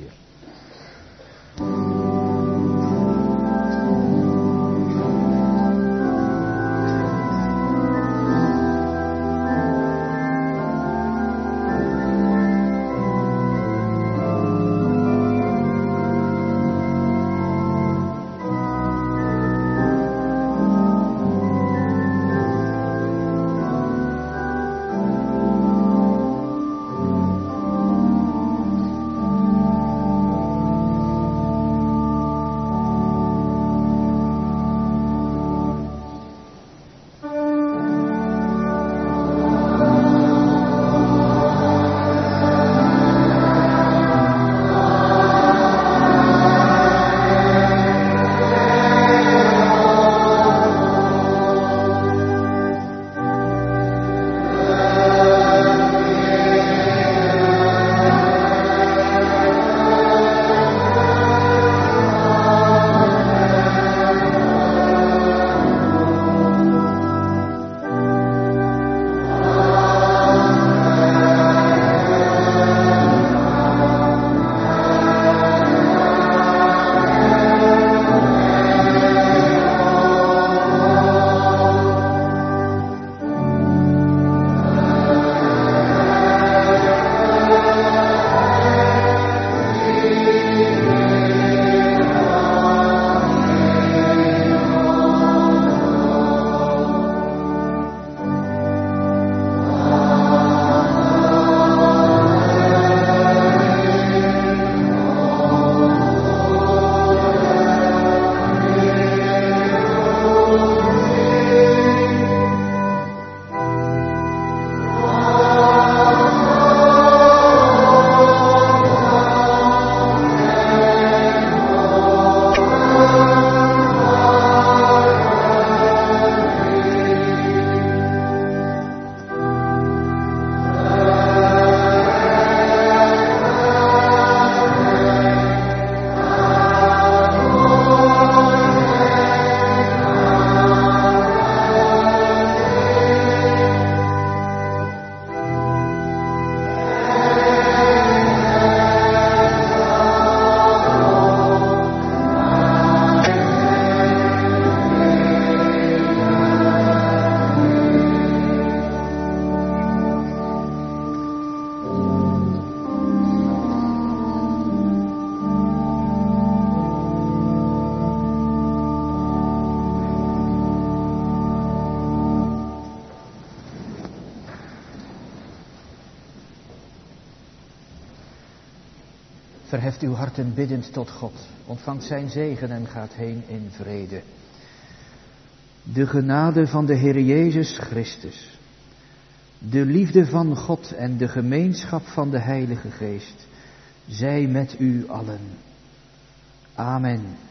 Verheft uw harten biddend tot God. Ontvangt zijn zegen en gaat heen in vrede. De genade van de Heer Jezus Christus. De liefde van God en de gemeenschap van de Heilige Geest. Zij met u allen. Amen.